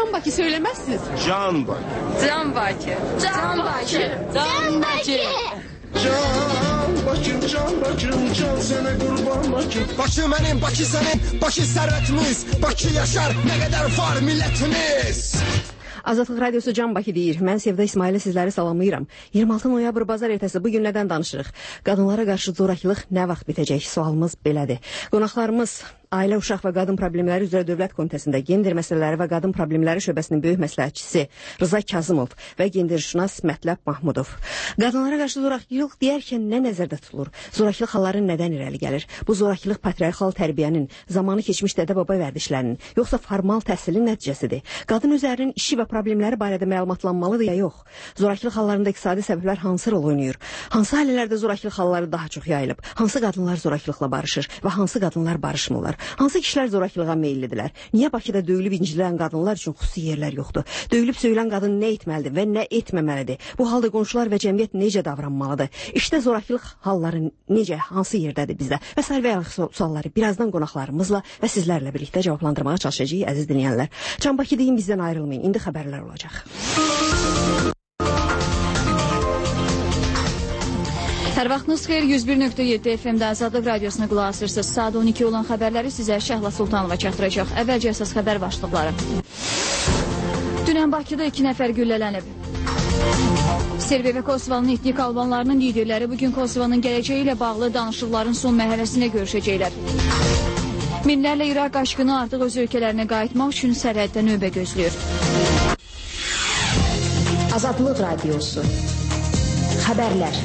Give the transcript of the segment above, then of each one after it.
Can Bakı söylemezsiniz. Can Bakı. Can Bakı. Can Bakı. Can Bakı. Can Bakım, can Bakım, can sana kurban Bakım. Bakı benim, Bakı senin, Bakı servetimiz. Bakı yaşar, ne kadar var milletimiz. Azadlıq Radiosu Can Bakı deyir. Mən Sevda İsmail'e sizləri salamlayıram. 26 noyabr bazar ertəsi bugün nədən danışırıq? Qadınlara qarşı zorakılıq nə vaxt bitəcək? Sualımız belədir. Qonaqlarımız Ailə, Uşaq və Qadın Problemləri üzrə Dövlət Komitəsində Gender Məsələləri və Qadın Problemləri şöbəsinin böyük məsləhətçisi Rıza Kazımov və genderşünas Mətləb Mahmudov. Qadınlara qarşı zorakılıq deyərkən nə nəzərdə tutulur? Zorakılıq halları nədən irəli gəlir? Bu zorakılıq patriarxal tərbiyənin, zamanı keçmiş dədə-baba vərdişlərinin, yoxsa formal təhsilin nəticəsidir? Qadın özlərinin işi və problemləri barədə məlumatlanmalıdır ya yox? Zorakılıq hallarında iqtisadi səbəblər hansı rol oynayır? Hansı ailələrdə zorakılıq halları daha çox yayılıb? Hansı qadınlar zorakılıqla barışır və hansı qadınlar barışmırlar? Hansı kişilər zorakılığa meyillidirlər? Niyə Bakıda döyülüb incilən qadınlar üçün xüsusi yerlər yoxdur? Döyülüb söyülən qadın nə etməlidir və nə etməməlidir? Bu halda qonşular və cəmiyyət necə davranmalıdır? İşte zorakılıq halları necə, hansı yerdədir bizdə? Və sair və sualları birazdan qonaqlarımızla və sizlərlə birlikdə cavablandırmağa çalışacağıq, əziz dinləyənlər. Can Bakı deyin, bizdən ayrılmayın. İndi xəbərlər olacaq. Hər vaxtınız xeyir, 101.7 FM-də Azadlıq Radiosuna qulaq asırsınız. Saat 12 olan xəbərləri sizə Şəhla Sultanova çatdıracaq. Əvvəlcə əsas xəbər başlıqları. Dünən Bakıda 2 nəfər güllələnib. Serbiya və Kosovanın etnik albanlarının liderləri bugün Kosovanın gələcəyi ilə bağlı danışıqların son mərhələsində görüşəcəklər. Minlərlə İraq qaçqını artıq öz ölkələrinə qayıtmaq üçün sərhəddə növbə gözləyir. Azadlıq Radiosu. Xəbərlər.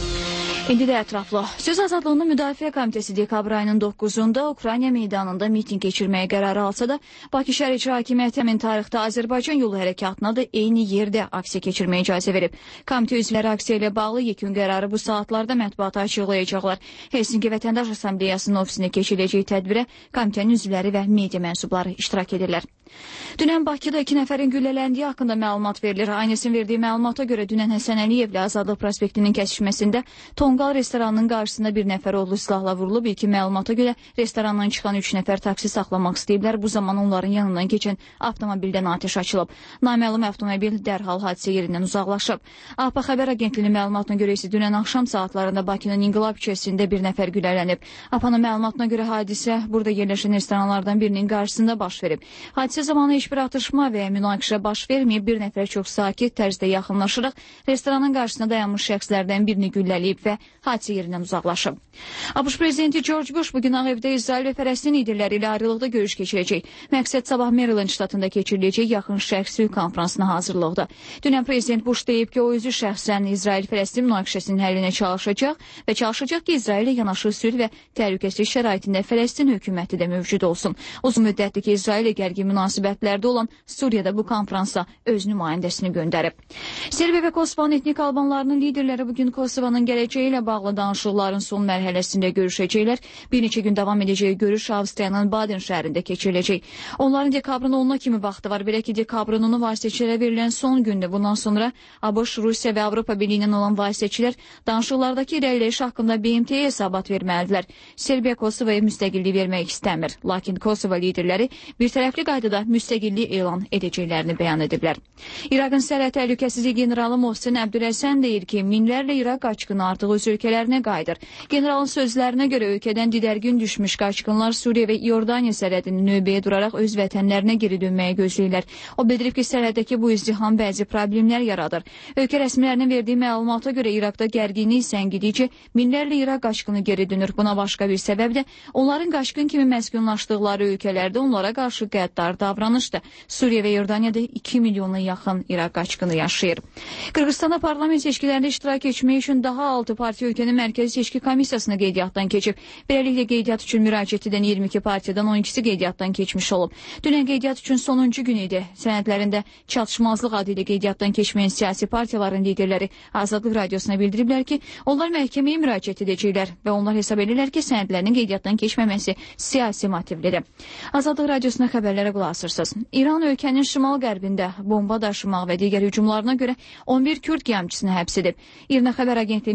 İndi də ətraflı. Söz azadlığının Müdafiə Komitəsi dekabr ayının 9-da Ukrayna meydanında miting keçirməyə qərarı alsa da, Bakı şəhər icra hakimiyyəti həmin tarixdə Azərbaycan yolu hərəkatına da eyni yerdə aksiya keçirməyə icazə verib. Komitə üzvləri aksiya ilə bağlı yekun qərarı bu saatlarda mətbuata açıqlayacaqlar. Helsinki Vətəndaş Assambleyasının ofisində keçiriləcək tədbirə komitənin üzvləri və media mənsubları iştirak edirlər. Dünən Bakıda 2 nəfərin güllələndiyi haqqında məlumat verilir. Aynəsin verdiyi məlumata görə dünən Həsən Əliyevlə Azadlıq prospektinin kəsişməsində Tonqal restoranının qarşısında bir nəfər odlu silahla vurulub. İlkin məlumata görə restorandan çıxan 3 nəfər taksi saxlamaq istəyiblər. Bu zaman onların yanından keçən avtomobildən atəş açılıb. Naməlum avtomobil dərhal hadisə yerindən uzaqlaşıb. APA xəbər agentliyinin məlumatına görə isə dünən axşam saatlarında Bakının İnqilab küçəsində bir nəfər güllələnib. APA-nın məlumatına görə hadisə burada yerləşən restoranlardan birinin qarşısında baş verib. Hadisə zamanı heç bir atışma və ya münaqişə baş verməyib. Bir nəfər çox sakit tərzdə yaxınlaşaraq restoranın qarşısında dayanmış şəxslərdən birini güllələyib və hadisə yerindən uzaqlaşıb. ABŞ prezidenti George Bush bugün Ağ Evdə İsrail və Fələstin liderləri ilə ayrılıqda görüş keçirəcək. Məqsəd sabah Maryland ştatında keçiriləcək yaxın şərq sülh konfransına hazırlıqda. Dünən prezident Bush deyib ki, o özü şəxsən İsrail-Fələstin münaqişəsinin həllinə çalışacaq və çalışacaq ki, İsraillə yanaşı sülh və təhlükəsizlik şəraitində Fələstin hökuməti də mövcud olsun. Uzun müddətdir ki, İsraillə gərgin münasibətlərdə olan Suriyada bu konfransa öz nümayəndəsini göndərib. Serbiya və Kosovanın etnik albanlarının liderləri bugün Kosovanın gələcəyi ilə bağlı danışıqların son mərhələsində görüşəcəklər. Bir neçə gün davam edəcəyi görüş Avstriyanın Baden şəhərində keçiriləcək. Onların dekabrın 10-na kimi vaxtı var. Belə ki, dekabrın 10-u vasitəçilərə verilən son gündür. Bundan sonra ABŞ, Rusiya və Avropa Birliyindən olan vasitəçilər danışıqlardakı irəliləyiş haqqında BMT-yə hesabat verməlidirlər. Serbiya Kosovaya müstəqillik vermək istəmir. Lakin Kosova liderləri birtərəfli qaydada müstəqillik elan edəcəklərini bəyan ediblər. İraqın sərhəd təhlükəsizliyi generalı Mohsen Əbdülhəsən deyir ki, minlərlə İraq qaçqını artıq öz ölkələrinə qayıdır. Generalın sözlərinə görə ölkədən didərgin düşmüş qaçqınlar Suriya və İordaniya sərhədini növbəyə duraraq öz vətənlərinə geri dönməyə gözləyirlər. O bildirib ki, sərhəddəki bu izdiham bəzi problemlər yaradır. Ölkə rəsmilərinin verdiyi məlumata görə İraqda gərginlik səngidikcə minlərlə İraq qaçqını geri dönür. Buna başqa bir səbəb də onların qaçqın kimi məskunlaşdıqları ölkələrdə onlara qarşı qəddar davranışdır. Suriya və İordaniyada 2 milyona yaxın İraq qaçqını yaşayır. Qırğızstanda parlament seçkilərində iştirak etmək üçün daha 6 partiya ölkənin Mərkəzi Seçki Komissiyasına qeydiyyatdan keçib. Beləliklə qeydiyyat üçün müraciət edən 22 partiyadan 12-si qeydiyyatdan keçmiş olub. Dünən qeydiyyat üçün sonuncu gün idi. Sənədlərində çatışmazlıq adı ilə qeydiyyatdan keçməyən siyasi partiyaların liderləri Azadlıq Radiosuna bildiriblər ki, onlar məhkəməyə müraciət edəcəklər və onlar hesab edirlər ki, sənədlərinin qeydiyyatdan keçməməsi siyasi motivlidir. Azadlıq Radiosuna xəbərlərə qulaq asırsınız. İran ölkənin şimal-qərbində bomba daşımaq və digər hücumlarına görə 11 Kürd qiyamçısını həbs edib. İRNA xəbər agentliyinin yaydığı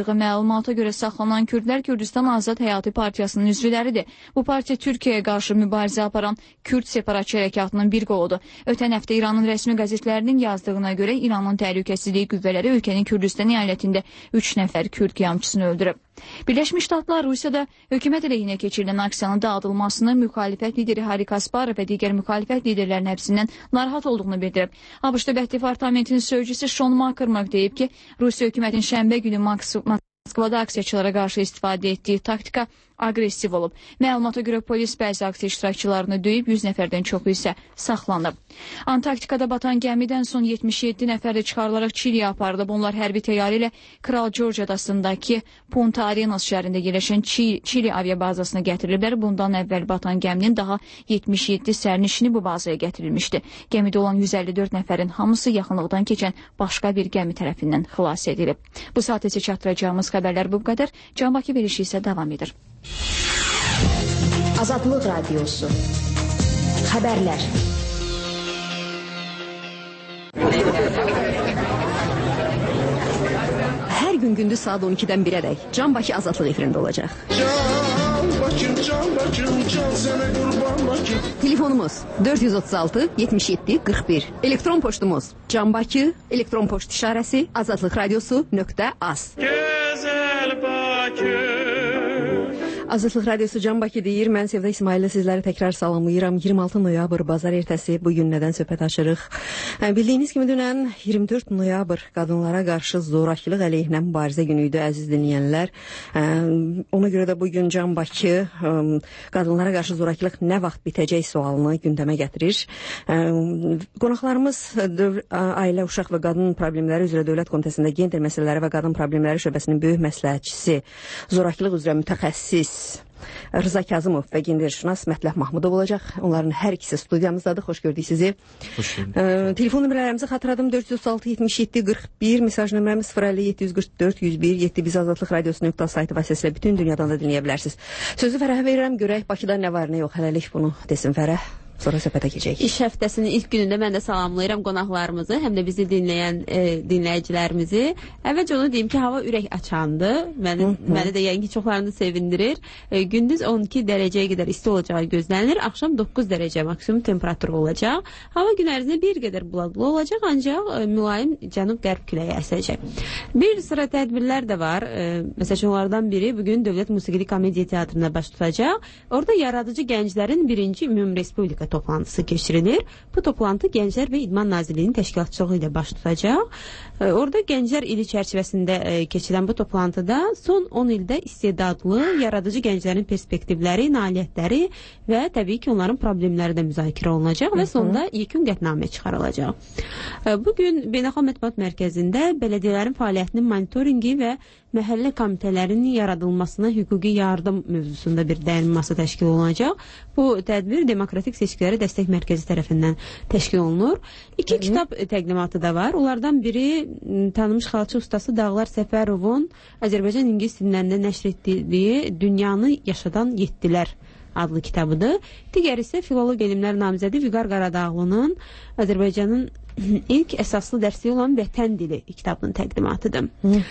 yaydığı məlumata görə saxlanan Kürdlər Kürdistan Azad Həyati Partiyasının üzvləridir. Bu partiya Türkiyəyə qarşı mübarizə aparan Kürd separatçı hərəkatının bir qoludur. Ötən həftə İranın rəsmi qəzetlərinin yazdığına görə İranın təhlükəsizlik qüvvələri ölkənin Kürdistan əyalətində 3 nəfər Kürd qiyamçısını öldürüb. Birləşmiş Ştatlar Rusiyada hökumət əleyhinə keçirilən aksiyanın dağıdılmasını müxalifət lideri Hari Kasparov və digər müxalifət liderlərinin həbsindən narahat olduğunu bildirib. ABŞ Dövlət Departamentinin sözcüsü Sean McCormack deyib ki, Rusiya hökumətinin şənbə günü Moskvada aksiyaçılara qarşı istifadə etdiyi taktika aqressiv olub. Məlumata görə polis bəzi aksiya iştirakçılarını döyüb, 100 nəfərdən çoxu isə saxlanıb. Antarktikada batan gəmidən son 77 nəfər də çıxarılaraq Çiliyə aparılıb. Onlar hərbi təyyarə ilə Kral George adasındakı Punta Arenas şəhərində yerləşən Çili aviabazasına gətiriliblər. Bundan əvvəl batan gəminin daha 77 sərnişini bu bazaya gətirilmişdi. Gəmidə olan 154 nəfərin hamısı yaxınlıqdan keçən başqa bir gəmi tərəfindən xilas edilib. Bu saat isə çatdıracağımız xəbərlər bu qədər. Can Bakı verilişi isə davam edir. Azadlıq Radiosu. Xəbərlər. Hər gün gündüz saat 12-dən 1-ədək Can Bakı Azadlıq efirində olacaq. Can Bakım, can sənə qurban Bakım. Telefonumuz 436 77 41. Elektron poçtumuz canbaki, elektron poçt işarəsi azadlıqradiosu.az. Gözəl Bakım. Azadlıq Radiosu Can Bakı deyir. Mən Sevda İsmail'lə sizləri təkrar salamlayıram. 26 noyabr bazar ertəsi bu gün nədən söhbət açırıq. Bildiyiniz kimi dünən 24 noyabr qadınlara qarşı zorakılıq əleyhinə mübarizə günü idi, əziz dinləyənlər. Ona görə də bu gün Can Bakı qadınlara qarşı zorakılıq nə vaxt bitəcək sualını gündəmə gətirir. Qonaqlarımız Ailə, Uşaq və Qadın Problemləri üzrə Dövlət Komitəsində Gender Məsələləri və Qadın Problemləri şöbəsinin böyük məsləhətçisi, zorakılıq üzrə mütəxəssis Rıza Kazımov və genderşünas Mətləh Mahmudov olacaq. Onların hər ikisi studiyamızdadır. Xoş gördük sizi. Xoş gördük. Telefon nömrələrimizi xatırladım. 436 77 41, mesaj nömrəmiz 050 744 101 7. Biz Azadlıq Radiosu saytı vasitəsilə bütün dünyadan da dinləyə bilərsiniz. Sözü Fərəhə verirəm. Görək Bakıda nə var, nə yox. Hələlik bunu desin Fərəh. Sonra söhbətə keçək. İş həftəsinin ilk günündə mən də salamlayıram qonaqlarımızı, həm də bizi dinləyən dinləyicilərimizi. Əvvəlcə onu deyim ki, hava ürək açandır. Məni də yəqin ki, çoxlarını sevindirir. Gündüz 12 dərəcəyə qədər isti olacağı gözlənilir. Axşam 9 dərəcə maksimum temperatur olacaq. Hava gün ərzində bir qədər buladlı olacaq, ancaq mülayim cənub-qərb küləyi əsəcək. Bir sıra tədbirlər də var. Məsələn, onlardan biri bugün Dövlət Musiqili Komediya Teatrında baş tutacaq. Orada yaradıcı gənclərin birinci ümumi respublika toplantısı keçirilir. Bu toplantı Gənclər və İdman Nazirliyinin təşkilatçılığı ilə baş tutacaq. Orada Gənclər ili çərçivəsində keçirilən bu toplantıda son 10 ildə istedadlı, yaradıcı gənclərin perspektivləri, nailiyyətləri və təbii ki, onların problemləri də müzakirə olunacaq və sonda yekun qətnamə çıxarılacaq. Bugün Beynəlxalq Mətbuat Mərkəzində bələdiyyələrin fəaliyyətinin monitoringi və məhəllə komitələrinin yaradılmasına hüquqi yardım mövzusunda bir dayanması təşkil olunacaq. Bu tədbir Demokratik Seçkiləri Dəstək Mərkəzi tərəfindən təşkil olunur. 2 kitab təqdimatı da var. Onlardan biri tanınmış xalçı ustası Dağlar Səfərovun Azərbaycan ingilis dillərində nəşr etdiyi Dünyanı yaşadan yeddilər adlı kitabıdır. Digəri isə Filoloq elmlər namizədi Vüqar Qaradağlı'nın Azərbaycanın ilk əsaslı dərsi olan Vətən dili kitabının təqdimatıdır.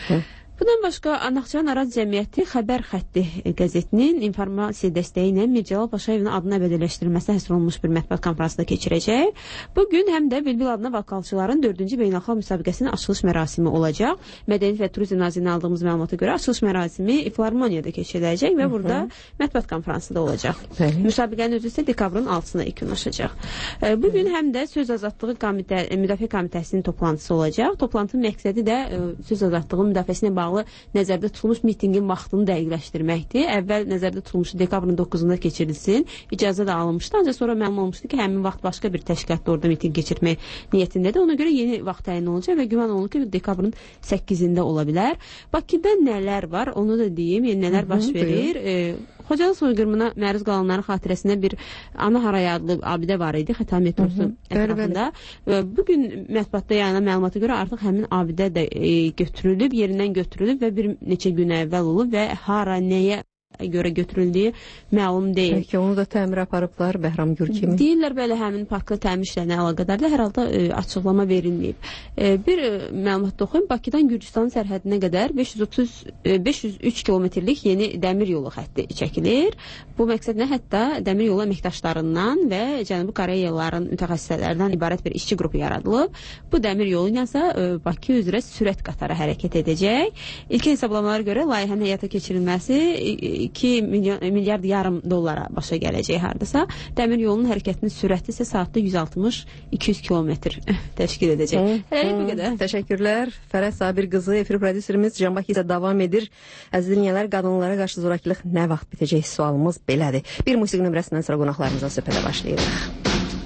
Bundan başqa Naxçıvan Araz Cəmiyyəti Xəbər Xətti qəzetinin informasiya dəstəyi ilə Mir Cəlal Paşayevin adına əbədiləşdirilməsinə həsr olunmuş bir mətbuat konfransında keçirəcək. Bugün həm də Bülbül adına vokalçıların 4-cü beynəlxalq müsabiqəsinin açılış mərasimi olacaq. Mədəniyyət və Turizm Nazirliyindən aldığımız məlumata görə açılış mərasimi Filharmoniyada keçiriləcək və burada mətbuat konfransı da olacaq. Müsabiqənin özü isə dekabrın 6-sına yekunlaşacaq. Bugün həm də Söz Azadlığı Müdafiə Komitəsinin toplantısı olacaq. Toplantının məqsədi də söz azadlığı müdafiəsinə bağlı nəzərdə tutulmuş mitinqin vaxtını dəqiqləşdirməkdir. Əvvəl nəzərdə tutulmuşdu dekabrın 9-da keçirilsin. İcazə də alınmışdı. Ancaq sonra məlum olmuşdu ki, həmin vaxt başqa bir təşkilatda orada mitinq keçirmək niyyətindədir. Ona görə yeni vaxt təyin olunacaq və güman olunur ki, dekabrın 8-də ola bilər. Bakıda nələr var, onu da deyim. Yəni nələr baş verir. Xocalı soyqırımına məruz qalanların xatirəsinə bir Ana Haray adlı abidə var idi, Xətai metrosu ətrafında. Bugün mətbuatda yayılan məlumata görə artıq həmin abidə də götürülüb, yerindən götürülüb və bir neçə gün əvvəl olub və hara, nəyə görə götürüldüyü məlum deyil. Bəlkə onu da təmir aparıblar Bəhram Gür kimi. Deyirlər belə həmin parkla təmir işlərinə əlaqədardır. Hər halda açıqlama verilməyib. Bir məlumat oxuyum. Bakıdan Gürcüstan sərhədinə qədər 503 kilometrlik yeni dəmir yolu xətti çəkilir. Bu məqsədlə hətta dəmir yolu əməkdaşlarından və Cənubi Koreyalıların mütəxəssislərdən ibarət bir işçi qrupu yaradılıb. Bu dəmir yolu ilə Bakı üzrə sürət qatarı hərəkət edəcək. İlk hesablamalara görə layihənin həyata keçirilməsi 2 milyard yarım dollara başa gələcək hardasa. Dəmir yolunun hərəkətinin sürəti isə saatda 160-200 kilometr təşkil edəcək. Hələlik bu qədər. Təşəkkürlər. Fərəz Sabir qızı, efir prodüserimiz Can Bakı isə davam edir. Əziz dinləyənlər, qadınlara qarşı zorakılıq nə vaxt bitəcək sualımız belədir. Bir musiqi nömrəsindən sonra qonaqlarımıza söhbətə başlayırıq.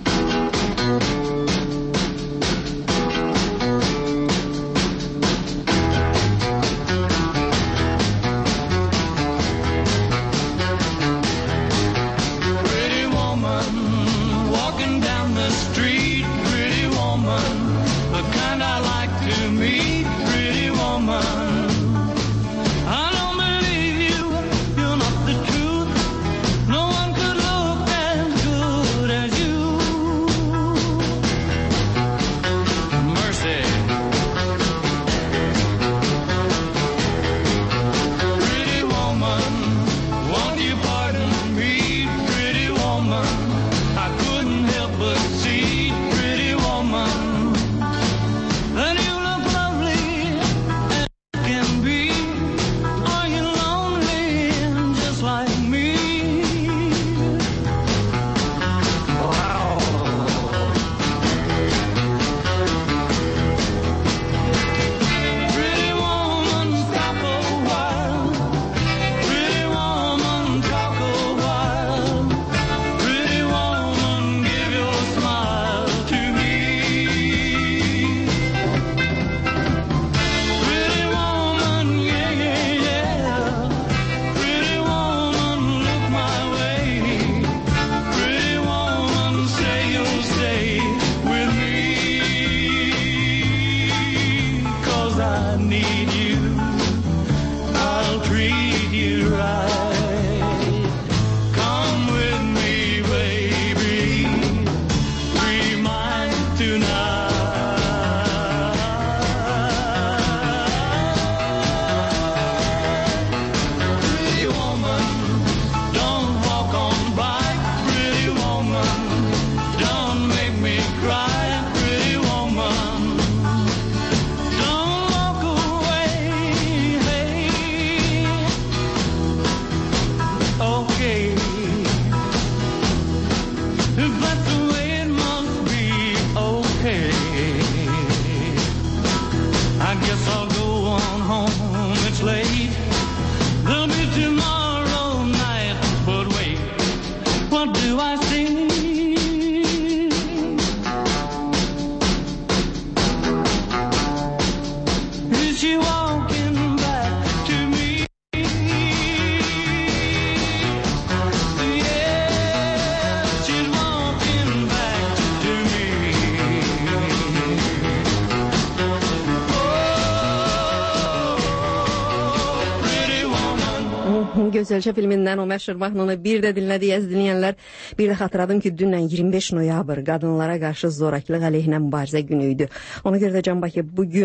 Gözəlçə filmindən o məşhur mahnını bir də dinlədik, əziz dinləyənlər. Bir də xatırladım ki, dünən 25 noyabr qadınlara qarşı zorakılıq əleyhinə mübarizə günü idi. Ona görə də Can Bakı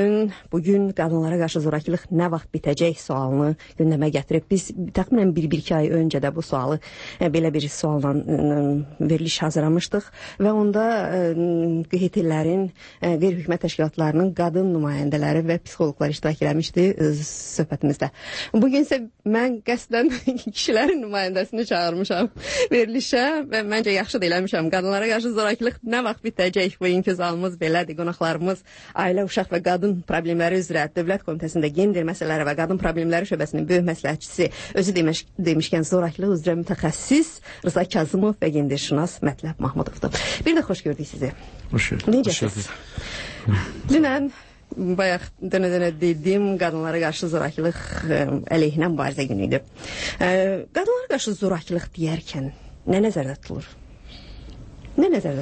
bugün qadınlara qarşı zorakılıq nə vaxt bitəcək sualını gündəmə gətirib. Biz təxminən 1-2 ay öncə də bu sualı belə bir sualla veriliş hazırlamışdıq və onda QHT-lərin, qeyri-hökumət təşkilatlarının qadın nümayəndələri və psixoloqlar iştirak eləmişdi söhbətimizdə. Bugün isə mən qəsdən kişilərin nümayəndəsini çağırmışam verilişə və məncə yaxşı da eləmişəm. Qadınlara qarşı zorakılıq nə vaxt bitəcək? Bugünkü sualımız belədir. Qonaqlarımız Ailə, Uşaq və Qadın Problemləri üzrə Dövlət Komitəsində Gender Məsələləri və Qadın Problemləri şöbəsinin böyük məsləhətçisi, özü demişkən zorakılıq üzrə mütəxəssis Rıza Kazımov və genderşünas Mətləb Mahmudovdur. Bir də xoş gördük sizi. Hoş gördük. Necəsiniz? Dünən bayaq dönə-dönə dedim, qadınlara qarşı zorakılıq əleyhinə mübarizə günü idi. Qadınlara qarşı zorakılıq deyərkən nə nəzərdə tutulur?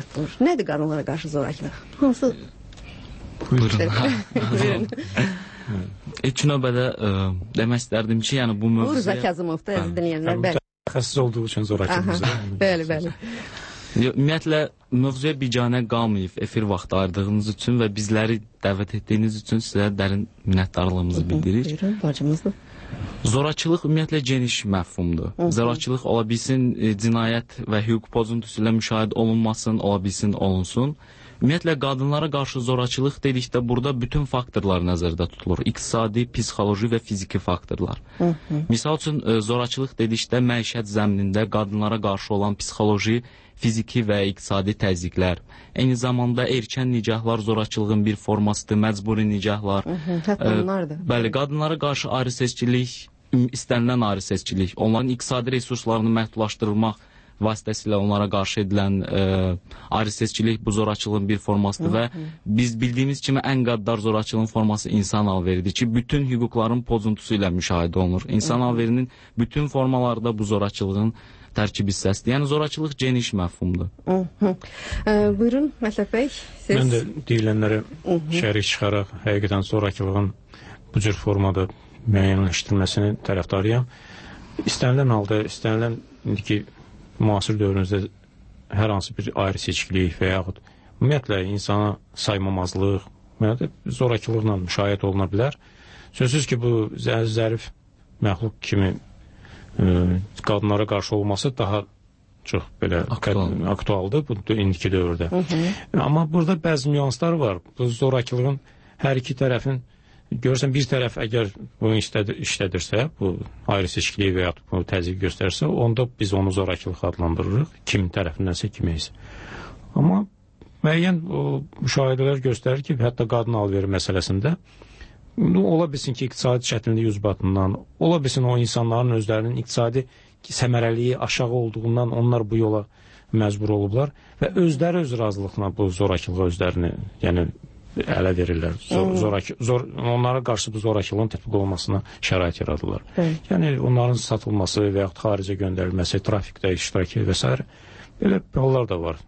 Nədir qadınlara qarşı zorakılıq? Hansı? Buyurun. İlk növbədə demək istərdim ki, yəni bu mövzuya... Rza Kazımov da əziz dinləyənlər. Mütəxəssis olduğu üçün zorakılığımızı. Bəli. Ümumiyyətlə, mövzuya biganə qalmayıb efir vaxtı ayırdığınız üçün və bizləri dəvət etdiyiniz üçün sizə dərin minnətdarlığımızı bildiririk. Buyurun, bacımızdır. Zorakılıq ümumiyyətlə geniş məfhumdur. Zorakılıq ola bilsin cinayət və hüquq pozuntusu ilə müşahidə olunmasın, ola bilsin olunsun. Ümumiyyətlə, qadınlara qarşı zorakılıq dedikdə burada bütün faktorlar nəzərdə tutulur. İqtisadi, psixoloji və fiziki faktorlar. Misal üçün, zorakılıq dedikdə məişət zəminində qadınlara qarşı olan psixoloji, fiziki və iqtisadi təzyiqlər. Eyni zamanda erkən nicahlar zorakılığın bir formasıdır, məcburi nicahlar. Hətta onlardır. Bəli, qadınlara qarşı ayrı seçkilik, istənilən ayrı seçkilik, onların iqtisadi resurslarını məhdudlaşdırılmaq vasitəsilə onlara qarşı edilən ayrı seçkilik bu zorakılığın bir formasıdır və biz bildiyimiz kimi ən qəddar zorakılığın forması insan alveridir ki, bütün hüquqların pozuntusu ilə müşahidə olunur. İnsan alverinin bütün formaları da bu zorakılığın tərkib hissəsidir. Yəni, zorakılıq geniş məfhumdur. Buyurun, Mətləb bəy, siz... Mən də deyilənlərə şərik çıxaraq, həqiqətən zorakılığın bu cür formada müəyyənləşdirilməsini tərəfdarıyam. İstənilən halda, istənilən indiki müasir dövrümüzdə hər hansı bir ayrı seçkilik və yaxud ümumiyyətlə insana saymamazlıq, zorakılıqla müşahidə oluna bilər. Sözsüz ki, bu zərif məxluq kimi qadınlara qarşı olması daha çox belə aktualdır bu indiki dövrdə. Amma burada bəzi nüanslar var. Bu zorakılığın hər iki tərəfin görürsən, bir tərəf əgər bunu işlədirsə, bu ayrı seçkiliyi və ya bu təzyiq göstərsə, onda biz onu zorakılıq adlandırırıq, kim tərəfindənsə kiməysə. Amma müəyyən müşahidələr göstərir ki, hətta qadın alveri məsələsində ola bilsin ki, iqtisadi çətinlik ucbatından, ola bilsin o insanların özlərinin iqtisadi səmərəliyi aşağı olduğundan onlar bu yola məcbur olublar və özləri öz razılıqla bu zorakılığa özlərini, yəni ələ verirlər. Onlara qarşı bu zorakılığın tətbiq olunmasına şərait yaradırlar. Yəni onların satılması və yaxud xaricə göndərilməsi, trafikdə iştirakı və s. belə hallar da var.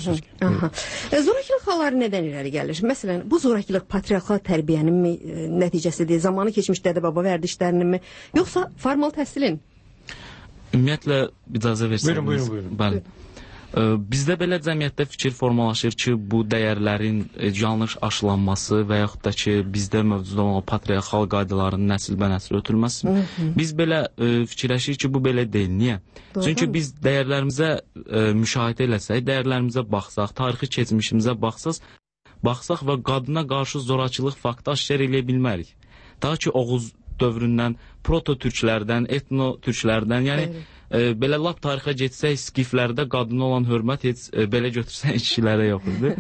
Zorakılıq halları nədən irəli gəlir? Məsələn, bu zorakılıq patriarxal tərbiyənin nəticəsidir, zamanı keçmiş dədə-baba vərdişlərinin mi, yoxsa formal təhsilin? Ümumiyyətlə, icazə versəniz. Buyurun. Bəli. Bizdə belə cəmiyyətdə fikir formalaşır ki, bu dəyərlərin yanlış aşılanması və yaxud da ki, bizdə mövcud olan patriarxal qaydaların nəsilbənəsil ötürülməsi. Biz belə fikirləşirik ki, bu belə deyil. Niyə? Çünki biz dəyərlərimizə müşahidə eləsək, dəyərlərimizə baxsaq, tarixi keçmişimizə baxsaq və qadına qarşı zorakılıq faktı aşkar eləyə bilmərik. Ta ki, Oğuz dövründən, proto-türklərdən, etno-türklərdən, yəni belə lap tarixə getsək, skiflərdə qadına olan hörmət heç belə götürsək kişilərə yox idi.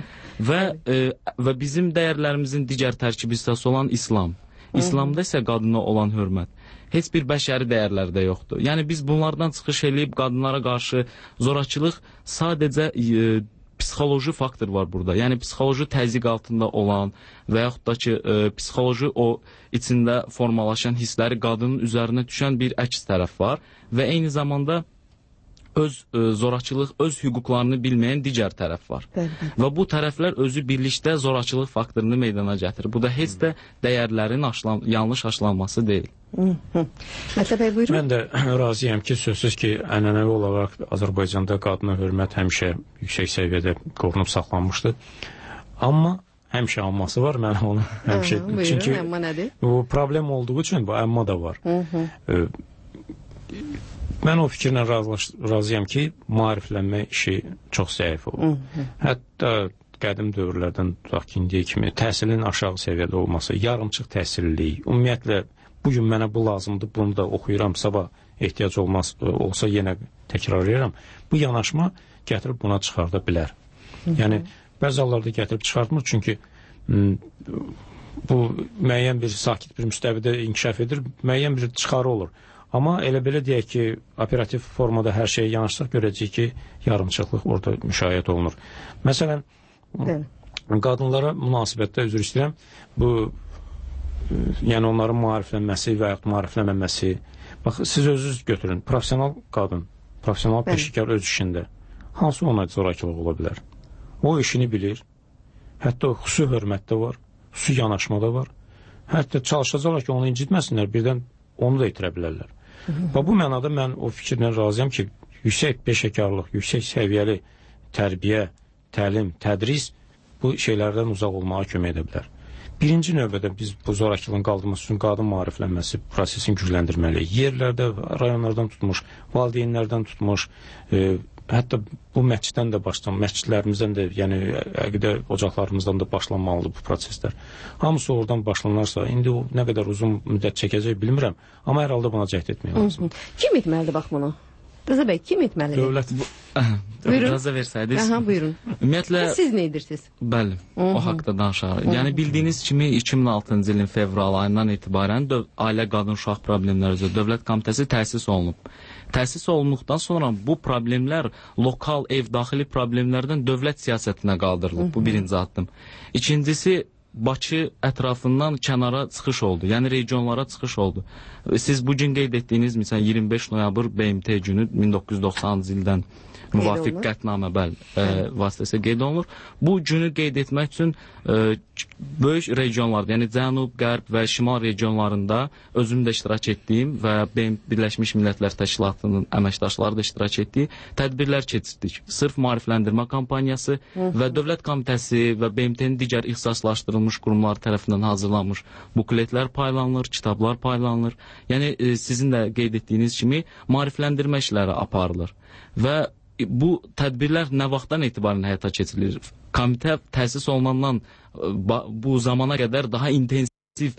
Və bizim dəyərlərimizin digər tərkib hissəsi olan İslam. İslamda isə qadına olan hörmət heç bir bəşəri dəyərlərdə yoxdur. Yəni biz bunlardan çıxış eləyib qadınlara qarşı zorakılıq sadəcə psixoloji faktor var burada. Yəni psixoloji təzyiq altında olan və yaxud da ki, psixoloji o içində formalaşan hissləri qadının üzərinə düşən bir əks tərəf var və eyni zamanda öz zorakılıq, öz hüquqlarını bilməyən digər tərəf var. Və bu tərəflər özü birlikdə zorakılıq faktorunu meydana gətirir. Bu da heç də dəyərlərin yanlış aşılanması deyil. Mətləb bəy, buyurun. Mən də razıyam ki, sözsüz ki, ənənəvi olaraq Azərbaycanda qadına hörmət həmişə yüksək səviyyədə qorunub saxlanmışdır. Amma həmişə amması var, mən onu həmişə... Buyurun, əmma nədir? Bu problem olduğu üçün bu əmma da var. Mən o fikirlə razıyam ki, maariflənmə işi çox zəif olur. Hətta qədim dövrlərdən tutaq ki, indiyə kimi təhsilin aşağı səviyyədə olması, yarımçıq təhsillik, ümumiyyətlə, bugün mənə bu lazımdır, bunu da oxuyuram, sabah ehtiyac olsa yenə təkrarlayıram. Bu yanaşma gətirib buna çıxarda bilər. Yəni, bəzi hallarda gətirib çıxartmır, çünki bu müəyyən bir sakit bir müstəvidə inkişaf edir, müəyyən bir çıxarı olur. Amma elə belə deyək ki, operativ formada hər şeyə yanaşsaq, görəcək ki, yarımçıqlıq orada müşahidə olunur. Məsələn, qadınlara münasibətdə üzr istəyirəm, bu, yəni onların maariflənməsi və yaxud maariflənməməsi, bax, siz özünüz götürün, profesional qadın, profesional peşikar öz işində, hansı ona zorakılıq ola bilər? O işini bilir, hətta xüsusi hörmətdə var, xüsusi yanaşmada var, Hətta çalışacaqlar ki, onu incitməsinlər, birdən onu da itirə bilərlər. Və bu mənada mən o fikirlə razıyam ki, yüksək peşəkarlıq, yüksək səviyyəli tərbiyə, təlim, tədris bu şeylərdən uzaq olmağa kömək edə bilər. Birinci növbədə biz bu zorakılığın qaldırması üçün qadın maariflənməsi prosesini gücləndirməliyik. Yerlərdə, rayonlardan tutmuş, valideynlərdən tutmuş, hətta bu məsciddən də məscidlərimizdən də, yəni əqidə ocaqlarımızdan da başlanmalıdır bu proseslər. Hamısı oradan başlanarsa, indi o nə qədər uzun müddət çəkəcək bilmirəm, amma hər halda buna cəhd etmək lazım. Kim etməlidir bax bunu? Rıza bəy, kim etməlidir? Dövlət İcazə versəydiniz. Buyurun. Ümumiyyətlə siz nə edirsiniz? Bəli, o haqqda danışarıq. Yəni bildiyiniz kimi 2006-cı ilin fevral ayından etibarən Ailə Qadın Uşaq Problemləri üzrə Dövlət Komitəsi təsis olunub. Təsis olunduqdan sonra bu problemlər lokal ev daxili problemlərdən dövlət siyasətinə qaldırılıb. Bu birinci addım. İkincisi Bakı ətrafından kənara çıxış oldu. Yəni regionlara çıxış oldu. Siz bugün qeyd etdiyiniz məsələn 25 noyabr BMT günü 1990-cı ildən müvafiq qətnamə vasitəsilə qeyd olunur. Bu günü qeyd etmək üçün böyük regionlarda, yəni Cənub, Qərb və Şimal regionlarında özüm də iştirak etdiyim və Birləşmiş Millətlər Təşkilatının əməkdaşları da iştirak etdiyi tədbirlər keçirdik. Sırf maarifləndirmə kampaniyası və Dövlət Komitəsi və BMT-nin digər ixtisaslaşdırılmış qurumları tərəfindən hazırlanmış bukletlər paylanılır, kitablar paylanılır. Yəni sizin də qeyd etdiyiniz kimi maarifləndirmə işləri aparılır və bu tədbirlər nə vaxtdan etibarən həyata keçirilir? Komitə təsis olunandan bu zamana qədər daha intensiv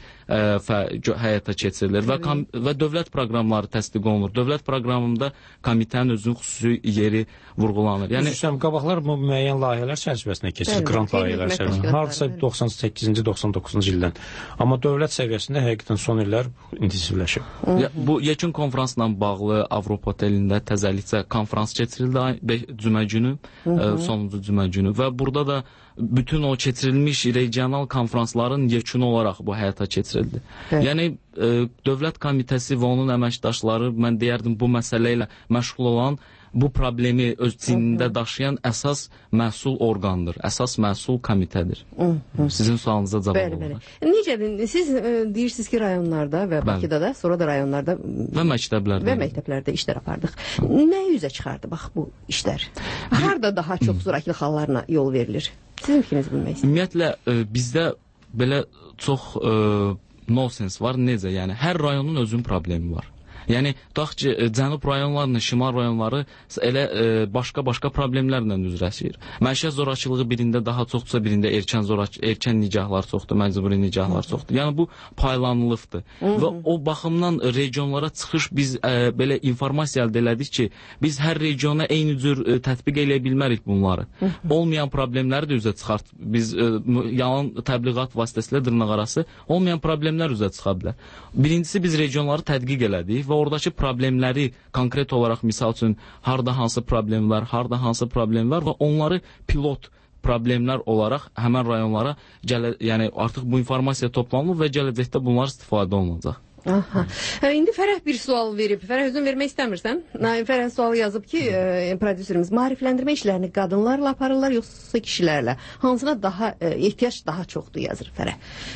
həyata keçirilir və dövlət proqramları təsdiq olunur. Dövlət proqramında komitənin özünün xüsusi yeri vurğulanır. Yəni qabaqlar bu müəyyən layihələr çərçivəsində keçir, grant layihələri çərçivəsində. Hardasa 98-ci, 99-cu ildən. Amma dövlət səviyyəsində həqiqətən son illər intensivləşib. Bu yekun konferansla bağlı Avropa otelində təzəlikcə konferans keçirildi cümə günü, sonuncu cümə günü və burada da bütün o keçirilmiş regional konferansların yekunu olaraq bu həyata keçirildi. Yəni Dövlət Komitəsi və onun əməkdaşları, mən deyərdim, bu məsələ ilə məşğul olan, bu problemi öz çiynində daşıyan əsas məsul orqandır, əsas məsul komitədir. Sizin sualınıza cavab olaraq. Necədir? Siz deyirsiniz ki, rayonlarda və Bakıda da, sonra da rayonlarda və məktəblərdə işlər apardıq. Nə üzə çıxardı bax bu işlər? Harada daha çox zorakılıq hallarına yol verilir? Sizin fikrinizi bilmək istəyirəm. Ümumiyyətlə, bizdə belə çox nonsens var. Necə? Yəni, hər rayonun özünün problemi var. Yəni, tutaq ki, cənub rayonlarının, şimal rayonları elə başqa-başqa problemlərlə üzləşir. Məişət zorakılığı birində daha çoxdursa, birində erkən nicahlar çoxdur, məcburi nicahlar çoxdur. Yəni, bu paylanılıqdır. Və o baxımdan regionlara çıxış biz belə informasiya əldə elədik ki, biz hər regiona eyni cür tətbiq eləyə bilmərik bunları. Olmayan problemləri də üzə çıxart. Biz yalan təbliğat vasitəsilə dırnaq arası olmayan problemlər üzə çıxa bilər. Birincisi, biz regionları tədqiq elədik və oradakı problemləri konkret olaraq, misal üçün, harda hansı problemlər və onları pilot problemlər olaraq həmən rayonlara yəni artıq bu informasiya toplanılır və gələcəkdə bunlar istifadə olunacaq. İndi Fərəh bir sual verib. Fərəh, özün vermək istəmirsən? Fərəh sualı yazıb ki, prodüserimiz maarifləndirmə işlərini qadınlarla aparırlar, yoxsa kişilərlə? Hansına daha ehtiyac daha çoxdur, yazır Fərəh.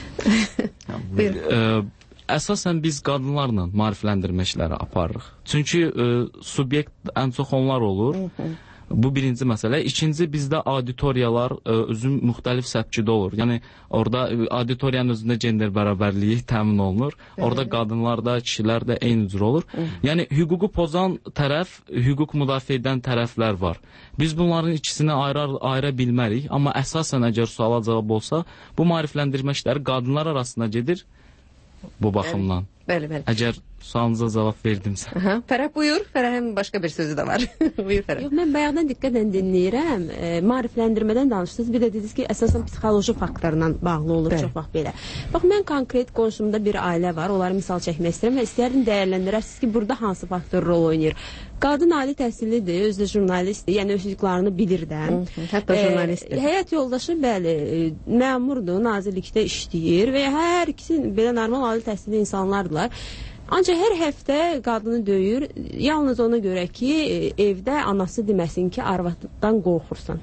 Buyurun. Əsasən biz qadınlarla maarifləndirmə işləri aparırıq. Çünki subyekt ən çox onlar olur. Bu birinci məsələ. İkinci, bizdə auditoriyalar özün müxtəlif səpkidə olur. Yəni, orada auditoriyanın özündə gender bərabərliyi təmin olunur. Orada qadınlar da, kişilər də eyni cür olur. Yəni, hüququ pozan tərəf, hüquq müdafiə edən tərəflər var. Biz bunların ikisini ayıra bilmərik. Amma əsasən, əgər suala cavab olsa, bu maarifləndirmə işləri qadınlar arasında gedir. Bu baxımdan. Bəli. Əgər sualınıza cavab verdimsə. Fərəh, buyur. Fərəhin başqa bir sözü də var. Buyur Fərəh. Yox, mən bayaqdan diqqətlə dinləyirəm. Maarifləndirmədən danışdınız. Bir də dediniz ki, əsasən psixoloji faktorla bağlı olur çox vaxt belə. Bax, mən konkret qonşumda bir ailə var. Onları misal çəkmək istəyirəm və istəyərdim dəyərləndirəsiniz ki, burada hansı faktor rol oynayır. Qadın ali təhsillidir, özü də jurnalistdir, yəni öz hüquqlarını bilir də. Hətta jurnalistdir. Həyat yoldaşı, bəli, məmurdur, nazirlikdə işləyir və hər ikisi belə normal ali təhsilli insanlardılar. Ancaq hər həftə qadını döyür, yalnız ona görə ki, evdə anası deməsin ki, arvaddan qorxursan.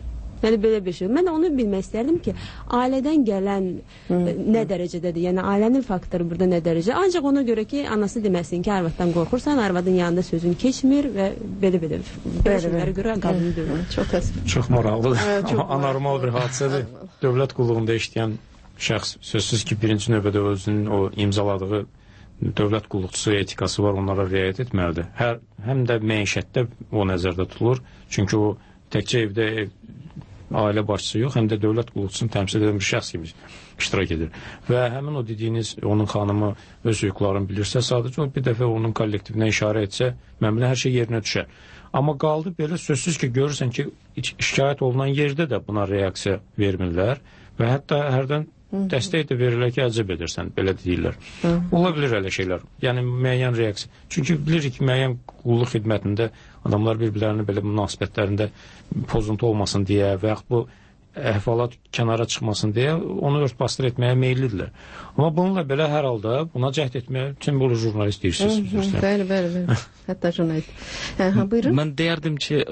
Yəni belə bir şey. Mən onu bilmək istərdim ki, ailədən gələn nə dərəcədədir? Yəni ailənin faktoru burada nə dərəcə? Ancaq ona görə ki, anası deməsin ki, arvaddan qorxursan, arvadın yanında sözün keçmir və belə şeylərə görə qadını döyür. Çox maraqlıdır. Anormal bir hadisədir. Dövlət qulluğunda işləyən şəxs sözsüz ki, birinci növbədə özünün o imzaladığı dövlət qulluqçusu etikası var, onlara riayət etməlidir. Həm də məişətdə o nəzərdə tutulur. Çünki o təkcə evdə ailə başçısı yox, həm də dövlət qulluqçusunu təmsil edən bir şəxs kimi iştirak edir. Və həmin o dediyiniz, onun xanımı öz hüquqlarını bilirsə, sadəcə o bir dəfə onun kollektivinə işarə etsə, məmlə hər şey yerinə düşər. Amma qaldı belə sözsüz ki, görürsən ki, şikayət olunan yerdə də buna reaksiya vermirlər və hətta hərdən dəstək də verirlər ki, əcəb edirsən, belə deyirlər. Ola bilir elə şeylər. Yəni, müəyyən reaksiya. Çünki bilirik ki, müəyyən qulluq xidmətində adamlar bir-birlərinin belə münasibətlərində pozuntu olmasın deyə və yaxud bu əhvalat kənara çıxmasın deyə onu örtbasdır etməyə meyillidirlər. Amma bununla belə hər halda buna cəhd etməyə kim bunu jurnalist deyirsiniz? Bəli. Hətta jurnalist. Buyurun. Mən deyərdim ki,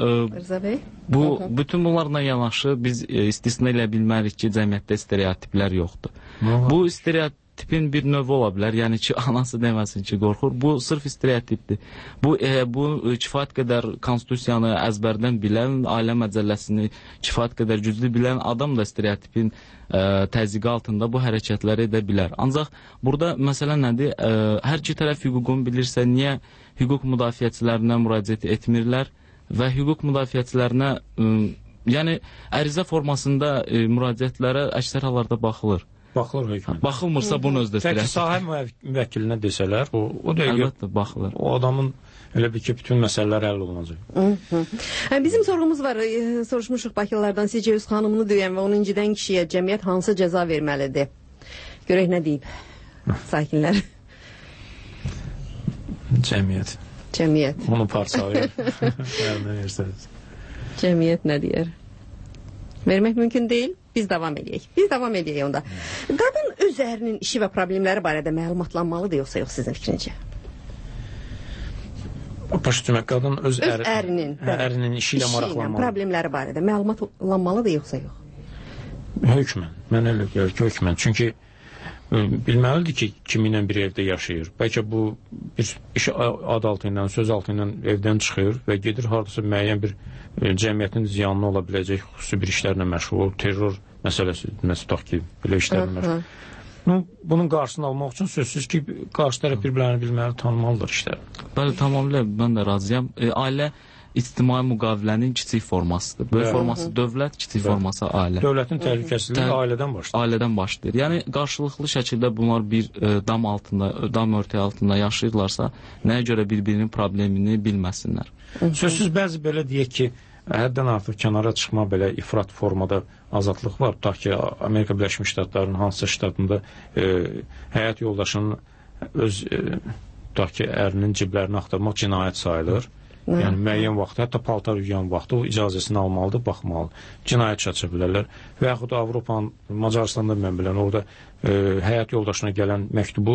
bütün bunlarla yanaşı biz istisna elə bilmərik ki, cəmiyyətdə stereotiplər yoxdur. Bu stereotipin bir növü ola bilər. Yəni ki, anası deməsin ki, qorxur. Bu sırf stereotipdir. Bu kifayət qədər konstitusiyanı əzbərdən bilən, ailə məcəlləsini kifayət qədər güclü bilən adam da stereotipin təzyiqi altında bu hərəkətləri edə bilər. Ancaq burada məsələ nədir? Hər iki tərəf hüququnu bilirsə, niyə hüquq müdafiəçilərinə müraciət etmirlər və hüquq müdafiəçilərinə, yəni ərizə formasında müraciətlərə əksər hallarda baxılır. Baxılır hökmən. Baxılmırsa bunun özdə stereotip. Tək sahə müvəkkilinə desələr, o dəqiqə əlbəttə baxılır. O adamın elə bir ki, bütün məsələlər həll olunacaq. Bizim sorğumuz var. Soruşmuşuq Bakılılardan, sizcə öz xanımını döyən və onun incidən kişiyə cəmiyyət hansı cəza verməlidir? Görək nə deyib sakinlər. Cəmiyyət. Onu parçalayır. Cəmiyyət nə deyər? Vermək mümkün deyil. Biz davam edəyik onda. Qadın öz ərinin işi və problemləri barədə məlumatlanmalıdır yoxsa yox sizin fikrincə? Başa demək, qadın öz ərinin işi ilə maraqlanmalı. Problemləri barədə məlumatlanmalıdır yoxsa yox? Hökmən. Mən elə gəlir ki, hökmən. Çünki bilməlidir ki, kiminlə bir evdə yaşayır. Bəlkə bu bir iş adı altı ilə, söz altı ilə evdən çıxır və gedir hardasa müəyyən bir cəmiyyətin ziyanlı ola biləcək xüsusi bir işlərlə məşğul olur. Terror məsələsi, tutaq ki, belə işlərlə məşğul. Bunun qarşısını almaq üçün sözsüz ki, qarşı tərəf bir-birlərini bilməli, tanımalıdır işlər. Bəli, tamamilə mən də razıyam. Ailə ictimai müqavilənin kiçik formasıdır. Böyük forması dövlət, kiçik forması ailə. Dövlətin təhlükəsizliyi ailədən başlayır. Ailədən başlayır. Yəni qarşılıqlı şəkildə bunlar bir dam örtüyü altında yaşayırlarsa, nəyə görə bir-birinin problemini bilməsinlər. Sözsüz bəzi belə deyək ki, həddən artıq kənara çıxma belə ifrat formada azadlıq var. Tutaq ki, Amerika Birləşmiş Ştatlarının hansısa ştatında həyat yoldaşının öz tutaq ki, ərinin ciblərini axtarmaq cinayət sayılır. Yəni müəyyən vaxt, hətta paltar yuyan vaxtı o icazəsini almalıdır, baxmalıdır. Cinayət çaça bilərlər. Və yaxud Avropanın, Macaristanda mən bilən, orada həyat yoldaşına gələn məktubu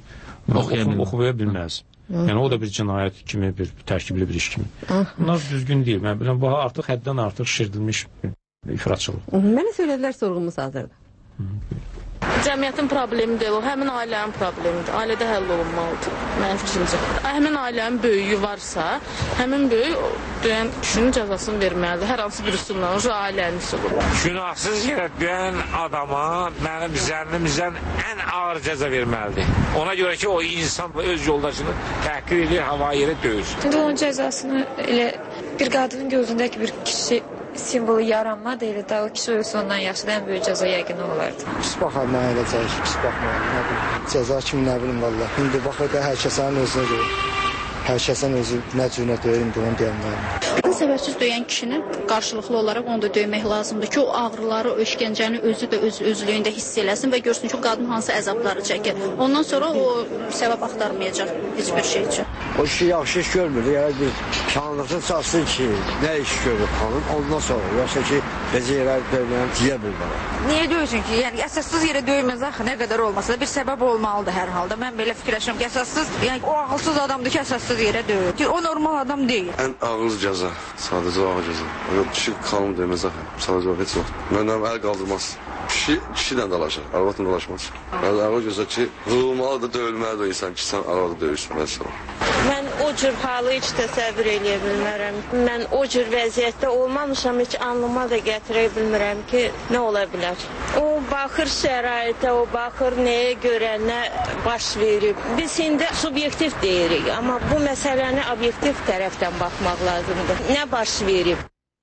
oxuya bilməz. Yəni o da bir cinayət kimi, bir tərkibli bir iş kimi. Bunlar düzgün deyil. Mən bilən, bu artıq həddən artıq şişirdilmiş ifratçılıq. Mənə söylədilər, sorğumuz hazırdır. Cəmiyyətin problemi deyil, o həmin ailənin problemidir. Ailədə həll olunmalıdır, mənim fikrimcə. Həmin ailənin böyüyü varsa, həmin böyük döyən kişinin cəzasını verməlidir. Hər hansı bir üsulla, o ailənin üsulu. Günahsız yerə döyən adama mənim zənnimizdən ən ağır cəza verməlidir. Ona görə ki, o insan öz yoldaşını təhqir edir, havaya yerə döyür. İndi onun cəzasını elə bir qadının gözündəki bir kişi simvolu yaranma deyil, daha o kişi ölsə ondan yaxşı ən böyük cəza yəqin olardı. Pis baxar mənə eləcək, pis baxmayalım. Cəza kimi nə bilim valla. İndi baxır da hər kəsənin özünə görə. Hər kəsən özü nə cürünə döyür, indi onu deyəməyəm. Qadın səbəbsiz döyən kişinin qarşılıqlı olaraq onu da döymək lazımdır ki, o ağrıları, o işgəncəni özü də özlüyündə hiss eləsin və görsün ki, qadın hansı əzabları çəkir. Ondan sonra o səbəb axtarmayacaq heç bir şey üçün. O kişi yaxşı iş görmür, yəni bir kanlıqda çalsın ki, nə iş görür xanım, ondan sonra. Yoxsa ki, Necə yerə döyməyəm, deyə bilmərəm. Niyə döyürsün ki? Yəni əsassız yerə döyməz axı, nə qədər olmasa da bir səbəb olmalıdır hər halda. Mən belə fikirləşirəm ki, əsassız, yəni o ağılsız adamdır ki, əsassız yerə döyür. Ki, o normal adam deyil. Ən ağır cəza, sadəcə ağır cəza. Kişi xanım deməz axı, sadəcə heç vaxt. Məndən əl qaldırmaz. Kişidən dalaşır, arvadla dalaşmaz. Ağır cəza ki, vurulmalıdır, döyülməlidir insan ki, sən arvadı döyürsün, məsələn. Mən o cür halı heç təsəvvür eləyə bilmərəm. Mən o cür vəziyyətdə olmamışam, heç anlıma da gətirə bilmirəm ki, nə ola bilər. O baxır şəraitə, o baxır nəyə görə, nə baş verib. Biz indi subyektiv deyirik, amma bu məsələni obyektiv tərəfdən baxmaq lazımdır. Nə baş verib?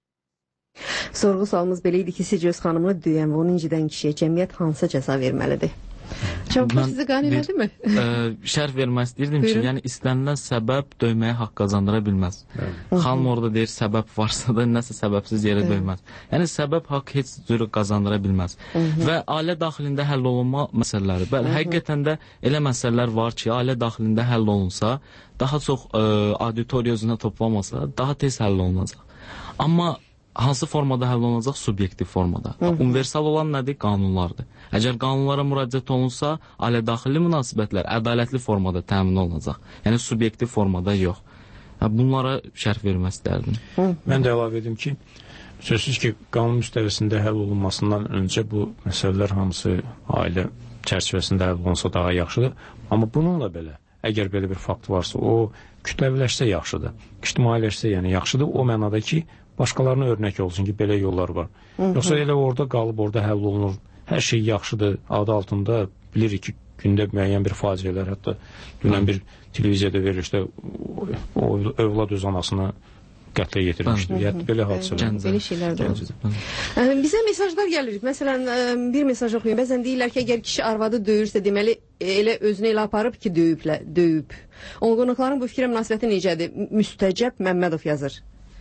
Sorğu sualımız belə idi ki, sizcə öz xanımını döyən və onu incidən kişiyə cəmiyyət hansı cəza verməlidir? Cavablar sizi qanimədi mi? Şərh vermək istəyirdim ki, yəni istənilən səbəb döyməyə haqq qazandıra bilməz. Xanım orada deyir, səbəb varsa da nəsə səbəbsiz yerə döyməz. Yəni səbəb haqq heç cür qazandıra bilməz. Və ailə daxilində həll olunma məsələləri. Bəli, həqiqətən də elə məsələlər var ki, ailə daxilində həll olunsa, daha çox auditoriya özünə toplamasa, daha tez həll olunacaq. Amma hansı formada həll olunacaq? Subyektiv formada. Universal olan nədir? Qanunlardır. Əgər qanunlara müraciət olunsa, ailə daxili münasibətlər ədalətli formada təmin olunacaq. Yəni subyektiv formada yox. Bunlara şərh vermək istərdim. Mən də əlavə edim ki, sözsüz ki, qanun müstəvisində həll olunmasından öncə bu məsələlər hamısı ailə çərçivəsində həll olunsa daha yaxşıdır. Amma bununla belə, əgər belə bir fakt varsa, o kütləviləşsə yaxşıdır. İctimailəşsə yəni yaxşıdır. O mənada ki, başqalarına örnək olsun ki, belə yollar var. Yoxsa elə orada qalıb, orada həll olunur. Hər şey yaxşıdır, adı altında bilirik ki, gündə müəyyən bir faciələr, hətta dünən bir televiziyada verilişdə o övlad öz anasını qətlə yetirmişdir. Yəni, belə hadisələr. Belə şeylər də olur. Bizə mesajlar gəlir. Məsələn, bir mesaj oxuyun. Bəzən deyirlər ki, əgər kişi arvadı döyürsə, deməli, elə özünü elə aparıb ki, döyüb. Onun qonaqların bu fikrə münasibəti necədir? Müstəcəb Məmmədov yazır.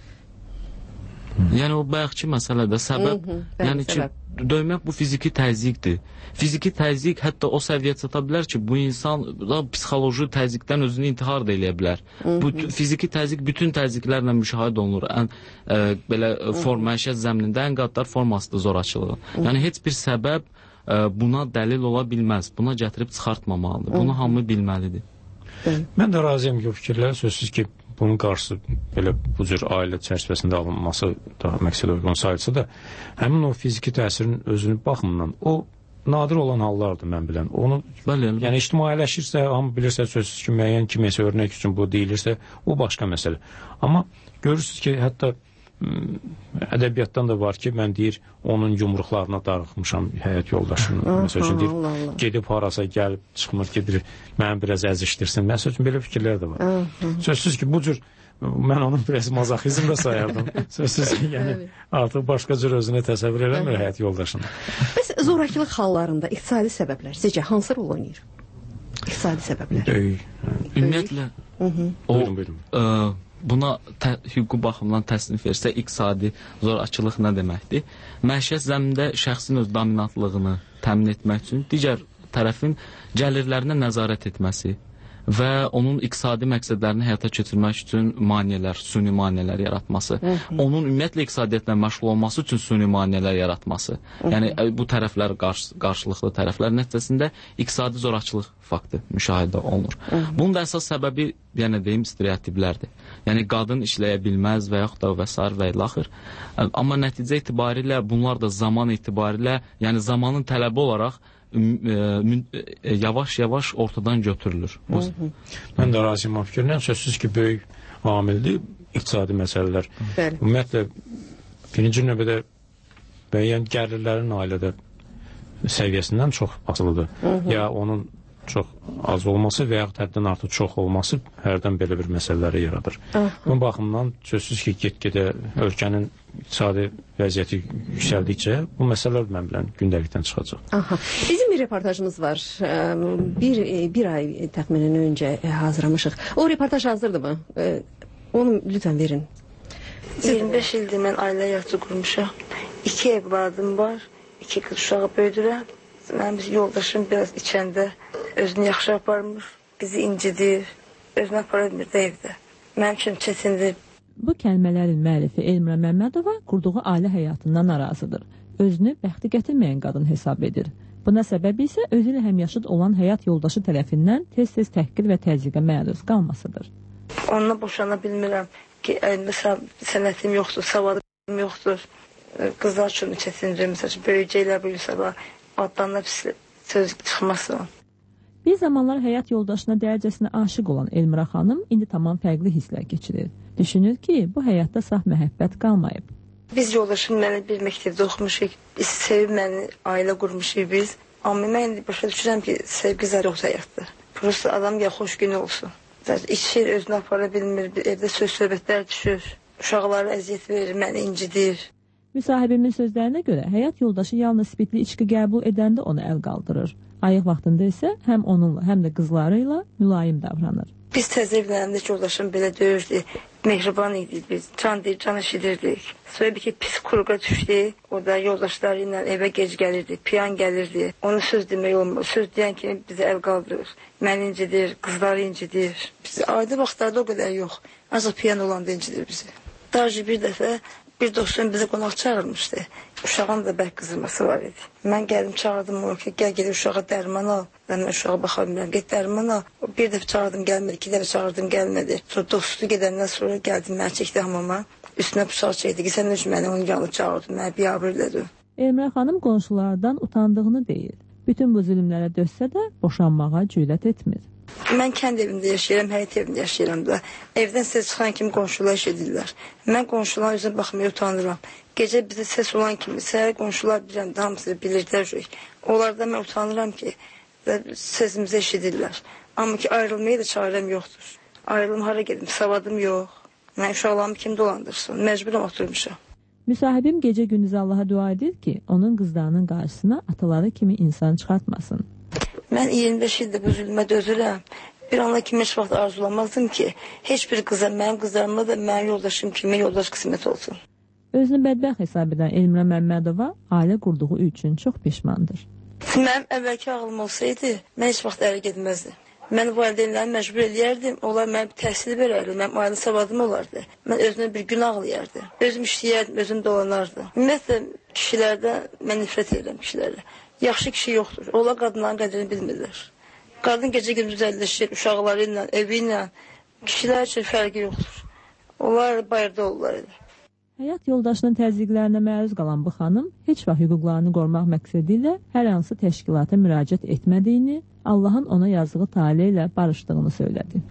Yəni o bayaqki məsələdə səbəb, yəni ki, döymək bu fiziki təzyiqdir. Fiziki təzyiq hətta o səviyyə çata bilər ki, bu insan psixoloji təzyiqdən özünü intihar da eləyə bilər. Bu fiziki təzyiq bütün təzyiqlərlə müşahidə olunur. Ən belə məişət zəminində ən qəddar formasıdır zorakılığı. Yəni heç bir səbəb buna dəlil ola bilməz. Buna gətirib çıxartmamalıdır. Bunu hamı bilməlidir. Mən də razıyam ki, o fikirlər sözsüz ki, bunun qarşısı belə bu cür ailə çərçivəsində alınması daha məqsədə uyğun sayılsa da, həmin o fiziki təsirin özünü baxımından o nadir olan hallardır mən bilən. Onu, yəni ictimailəşirsə, hamı bilirsə, sözsüz ki, müəyyən kimisə örnək üçün bu deyilirsə, o başqa məsələ. Amma görürsünüz ki, hətta ədəbiyyatdan da var ki, mən deyir, onun yumruqlarına darıxmışam həyat yoldaşının. Məsəl üçün deyir, gedib harasa gəlib, çıxmır, gedir, mənə biraz əzişdirsin. Məsəl üçün belə fikirlər də var. Sözsüz ki, bu cür, mən onun biraz mazaxizm da sayardım. Sözsüz ki, yəni, artıq başqa cür özünü təsəvvür eləmir həyat yoldaşını. Bəs zorakılıq hallarında iqtisadi səbəblər sizcə hansı rol oynayır? İqtisadi səbəblər. Ümumiyyətlə, buna hüquqi baxımdan təsnif versə, iqtisadi zorakılıq nə deməkdir? Məişət zəmində şəxsin öz dominantlığını təmin etmək üçün digər tərəfin gəlirlərinə nəzarət etməsi və onun iqtisadi məqsədlərini həyata keçirmək üçün maneələr, süni maneələr yaratması, onun ümumiyyətlə iqtisadiyyatla məşğul olması üçün süni maneələr yaratması. Yəni bu tərəflər qarşılıqlı tərəflər nəticəsində iqtisadi zorakılıq faktı müşahidə olunur. Bunun da əsas səbəbi, yəni deyim, stereotiplərdir. Yəni qadın işləyə bilməz və yaxud da və sair və ilaxır. Amma nəticə itibarilə bunlar da zaman itibarilə, yəni zamanın tələbi olaraq yavaş-yavaş ortadan götürülür. Mən də razıyım o fikirlə. Sözsüz ki, böyük amildir iqtisadi məsələlər. Ümumiyyətlə, birinci növbədə müəyyən gəlirlərin ailədə səviyyəsindən çox asılıdır. Ya onun çox az olması və yaxud həddən artıq çox olması hərdən belə bir məsələləri yaradır. Bu baxımdan sözsüz ki, get-gedə ölkənin iqtisadi vəziyyəti yüksəldikcə bu məsələlər mən bilən gündəlikdən çıxacaq. Bizim bir reportajımız var. Bir ay təxminən öncə hazırlamışıq. O reportaj hazırdırmı? Onu lütfən verin. 25 ildir mən ailə həyatı qurmuşam. 2 evladım var. 2 qız uşağı böyüdürəm. Mənim yoldaşım biraz içəndə özünü yaxşı aparmır, bizi incidir, özünü apara bilmir də evdə. Mənim üçün çətindir. Bu kəlmələrin müəllifi Elmira Məmmədova qurduğu ailə həyatından narazıdır. Özünü bəxti gətirməyən qadın hesab edir. Buna səbəbi isə özü ilə həmyaşıd olan həyat yoldaşı tərəfindən tez-tez təhqir və təzyiqə məruz qalmasıdır. Onunla boşana bilmirəm ki, məsələn, sənətim yoxdur, savadım yoxdur. Qızlar üçün çətindir, məsələn, böyücəklər bilirsə, adlarına pis söz çıxmasın. Bir zamanlar həyat yoldaşına dərəcəsinə aşiq olan Elmira xanım indi tamam fərqli hisslər keçirir. Düşünür ki, bu həyatda saf məhəbbət qalmayıb. Biz yoldaşım məni bir məktəbdə oxumuşuq, sevib məni ailə qurmuşuq biz. Amma mən indi başa düşürəm ki, sevgi zər yoxsa həyatda. Prosta adam ya xoş günü olsun. İçir, özünü apara bilmir, evdə söz-söhbətlər düşür. Uşaqlara əziyyət verir, məni incidir. Müsahibimin sözlərinə görə həyat yoldaşı yalnız spirtli içki qəbul edəndə ona əl qaldırır. Ayıq vaxtında isə həm onunla, həm də qızlarıyla mülayim davranır. Biz təzə evlənəndə ki, yoldaşım belə döyürdü, mehriban idik biz, can eşidirdik. Sonra bir ki, pis kurqa düşdü, o da yoldaşları ilə evə gec gəlirdi, piyan gəlirdi. Onu söz demək olmur, söz deyən kimi bizə əl qaldırır, məni incidir, qızları incidir. Biz adi vaxtlarda o qədər yox, ancaq piyan olanda incidir bizi. Daha bir dəfə bir dostum bizə qonaq çağırmışdı. Uşağın da bərk qızırması var idi. Mən gəldim, çağırdım onu ki, gəl gedib uşağa dərman al. Mən uşağa baxa bilmirəm, get dərman al. Bir dəfə çağırdım, gəlmədi, 2 dəfə çağırdım, gəlmədi. Sonra dostu gedəndən sonra gəldim, mən çəkdi hamama. Üstünə bıçaq çəkdi ki, sən üçün məni onun yanına çağırdın, mənə biabır dedi. Elmira xanım qonşulardan utandığını deyir. Bütün bu zülmlərə dözsə də boşanmağa cürət etmir. Mən kənd evində yaşayıram, həyat evində yaşayıram da. Evdən səs çıxan kimi qonşular eşidirlər. Mən qonşuların üzrə baxmaya utanıram. Gecə bizə səs olan kimi, səhər qonşular bilirəm, hamısı bilirdilər. Onlardan mən utanıram ki, səsimizi eşidirlər. Amma ki, ayrılmaya da çarəm yoxdur. Ayrılım hara gedim, savadım yox. Mən uşaqlarımı kim dolandırsın, məcburam oturmuşam. Müsahibim gecə gündüz Allaha dua edir ki, onun qızlarının qarşısına ataları kimi insan çıxartmasın. Mən 25 ildir bu zülmə dözürəm. Bir anla kimi heç vaxt arzulamazdım ki, heç bir qıza, mənim qızlarıma da mənim yoldaşım kimi yoldaş qismət olsun. Özünü bədbəxt hesab edən Elmira Məmmədova ailə qurduğu üçün çox peşmandır. Mənim əvvəlki ağlım olsaydı, mən heç vaxt ərə getməzdim. Mən valideynlərimi məcbur eləyərdim, onlar mənə təhsil verərdi, mənim ailə savadım olardı. Mən özümə bir gün ağlayardım. Özüm işləyərdim, özüm dolanardım. Ümumiyyətlə, kişilərdən mən nifrət edirəm kişilərlə. Yaxşı kişi yoxdur. Onlar qadınların qədrini bilmirlər. Qadın gecə gündüz əlləşir, uşaqları ilə, evi ilə. Kişilər üçün fərqi yoxdur. Onlar bayırda olurlar. Həyat yoldaşının təzyiqlərinə məruz qalan bu xanım heç vaxt hüquqlarını qorumaq məqsədi ilə hər hansı təşkilata müraciət etmədiyini, Allahın ona yazdığı tale ilə barışdığını söylədi.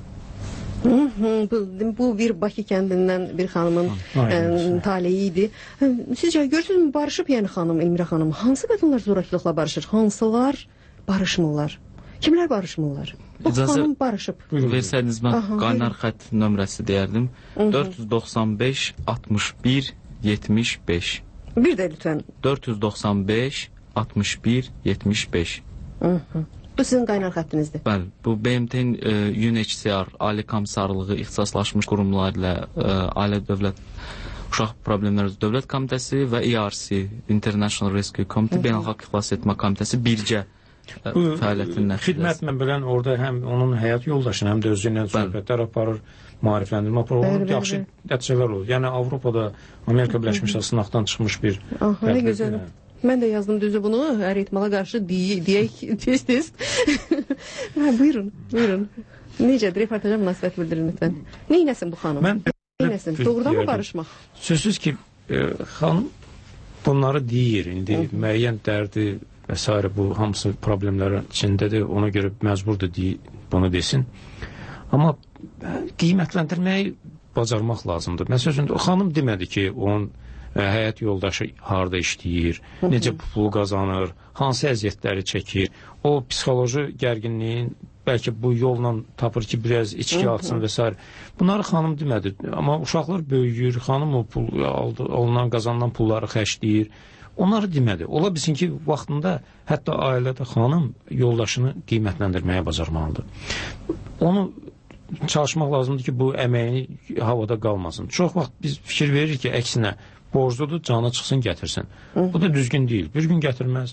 Bu bir Bakı kəndindən bir xanımın taleyi idi. Sizcə görürsünüzmü, barışıb yəni xanım, Elmira xanım, hansı qadınlar zorakılıqla barışır? Hansılar barışmırlar? Kimlər barışmırlar? Bu xanım barışıb. Versəydiniz, mən qaynar xətt nömrəsi deyərdim. 495 61 75. Bir də lütfən. 495 61 75. Bu sizin qaynar xəttinizdir. Bəli, bu BMT-in UNHCR, Ali Komissarlığı ixtisaslaşmış qurumlar ilə Ailə Dövlət Uşaq Problemləri Dövlət Komitəsi və ERC, International Rescue Committee, Beynəlxalq Xilas Etmə Komitəsi birgə fəaliyyətin nəticəsi. Xidmət mən bilən orada həm onun həyat yoldaşını, həm də özü ilə söhbətlər aparır, maarifləndirmə aparır, yaxşı nəticələr olur. Yəni Avropada, Amerika Birləşmiş Ştatlarında sınaqdan çıxmış bir nə gözəl. Mən də yazdım düzü bunu, hər ehtimala qarşı deyək tez-tez. Buyurun. Necədir, reportaja münasibət bildirin lütfən. Neynəsin bu xanım? Neynəsin? Doğrudan mı barışmaq? Sözsüz ki, xanım bunları deyir, indi müəyyən dərdi və s. bu hamısı problemlərin içindədir, ona görə məcburdur bunu desin. Amma qiymətləndirməyi bacarmaq lazımdır. Məsələn, xanım demədi ki, onun həyat yoldaşı harda işləyir, necə pul qazanır, hansı əziyyətləri çəkir, o psixoloji gərginliyin bəlkə bu yolla tapır ki, biraz içki alsın və s. Bunları xanım demədi, amma uşaqlar böyüyür, xanım o alınan, qazanılan pulları xərcləyir, onları demədi. Ola bilsin ki, vaxtında hətta ailədə xanım yoldaşını qiymətləndirməyə bacarmalıdır. Onu çalışmaq lazımdır ki, bu əməyini havada qalmasın. Çox vaxt biz fikir veririk ki, əksinə, borcludur, canı çıxsın, gətirsin. Bu da düzgün deyil. Bir gün gətirməz,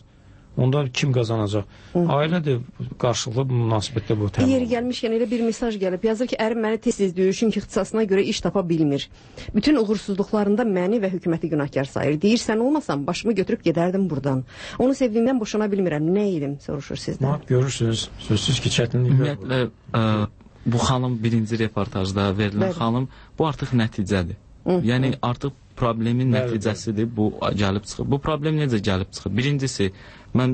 onda kim qazanacaq? Ailədir qarşılıqlı münasibətdə bu təmin. Yeri gəlmişkən elə bir mesaj gəlib. Yazır ki, ərim məni tez-tez döyür, çünki ixtisasına görə iş tapa bilmir. Bütün uğursuzluqlarında məni və hökuməti günahkar sayır. Deyir, sən olmasan başımı götürüb gedərdim buradan. Onu sevdiyimdən boşana bilmirəm. Nə edim, soruşur sizdən. Görürsünüz, sözsüz ki, çətinliklər. Ümumiyyətlə, bu xanım birinci reportajda verilən xanım, bu artıq nəticədir. Yəni, artıq problemin nəticəsidir, bu gəlib çıxır. Bu problem necə gəlib çıxır? Birincisi, mən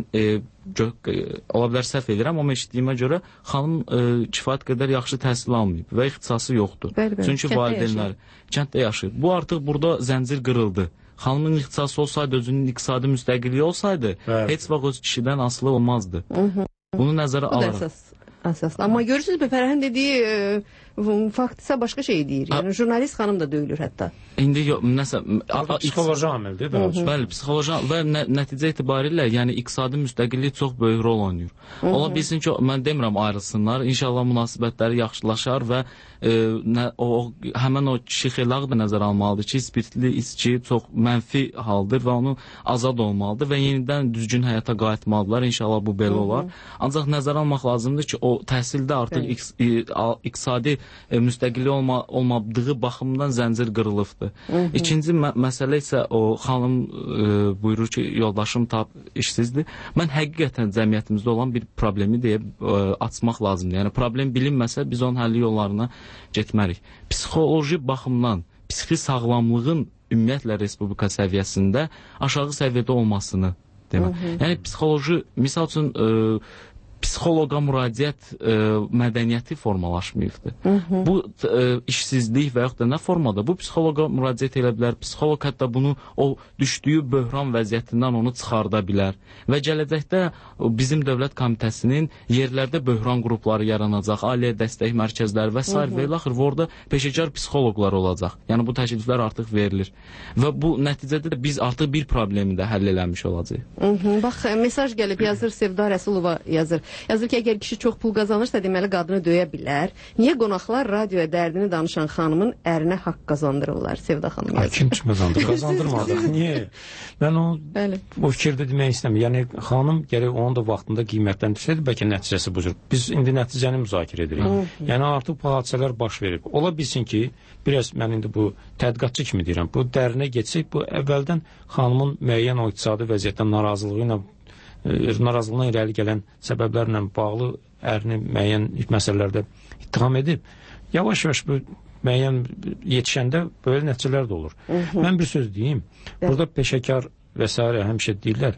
ola bilər səhv edirəm, amma eşitdiyimə görə xanım kifayət qədər yaxşı təhsil almayıb və ixtisası yoxdur. Çünki valideynlər kənddə yaşayır. Bu artıq burada zəncir qırıldı. Xanımın ixtisası olsaydı, özünün iqtisadi müstəqilliyi olsaydı, heç vaxt öz kişidən asılı olmazdı. Bunu nəzərə alaraq. Əsaslı. Amma görürsünüz, Fərəhin dediyi fakt isə başqa şey deyir. Yəni, jurnalist xanım da döyülür hətta. İndi nəsə... Psixoloji amildir. Bəli, psixoloji və nəticə etibarilə, yəni iqtisadi müstəqillik çox böyük rol oynayır. Ola bilsin ki, mən demirəm ayrılsınlar, inşallah münasibətləri yaxşılaşar və həmən o kişi xeylağı da nəzər almalıdır ki, spirtli içki çox mənfi haldır və onu azad olmalıdır və yenidən düzgün həyata qayıtmalıdırlar. İnşallah bu belə olar. Ancaq nəzər almaq lazımdır ki, o təhsildə artıq iqtisadi müstəqillik olmadığı baxımdan zəncir qırılıbdır. İkinci məsələ isə o xanım buyurur ki, yoldaşım işsizdir. Mən həqiqətən cəmiyyətimizdə olan bir problemi deyə açmaq lazımdır. Yəni, problem bilinməsə biz onun həlli yollarına getmərik. Psixoloji baxımdan, psixi sağlamlığın ümumiyyətlə Respublika səviyyəsində aşağı səviyyədə olmasını demək. Yəni, psixoloji, misal üçün, psixoloqa müraciət mədəniyyəti formalaşmayıbdır. Bu işsizlik və yaxud da nə formada bu psixoloqa müraciət edə bilər. Psixolog hətta bunu o düşdüyü böhran vəziyyətindən onu çıxarda bilər. Və gələcəkdə bizim Dövlət Komitəsinin yerlərdə böhran qrupları yaranacaq, ailəyə dəstək mərkəzləri və s. və ilaxır və orada peşəkar psixoloqlar olacaq. Yəni bu təkliflər artıq verilir. Və bu nəticədə də biz artıq bir problemi də həll eləmiş olacaq. Bax, mesaj gəlib, yazır Sevda Rəsulova yazır. Yazır ki, əgər kişi çox pul qazanırsa, deməli qadını döyə bilər. Niyə qonaqlar radioya dərdini danışan xanımın ərinə haqq qazandırırlar? Sevda xanım yazır. Kim qazandırır? Qazandırmadıq. Niyə? Mən o fikirdə demək istəmirəm. Yəni, xanım gərək onun da vaxtında qiymətləndirsəydi, bəlkə nəticəsi bu cür. Biz indi nəticəni müzakirə edirik. Yəni, artıq bu hadisələr baş verib. Ola bilsin ki, biraz mən indi bu tədqiqatçı kimi deyirəm, bu dərinə getsək, bu əvvəldən xanımın müəyyən o iqtisadi vəziyyətdən narazılığına irəli gələn səbəblərlə bağlı ərini müəyyən məsələlərdə ittiham edib, yavaş-yavaş bu müəyyən yetişəndə böyle nəticələr də olur. Mən bir söz deyim, burada peşəkar və s. həmişə deyirlər,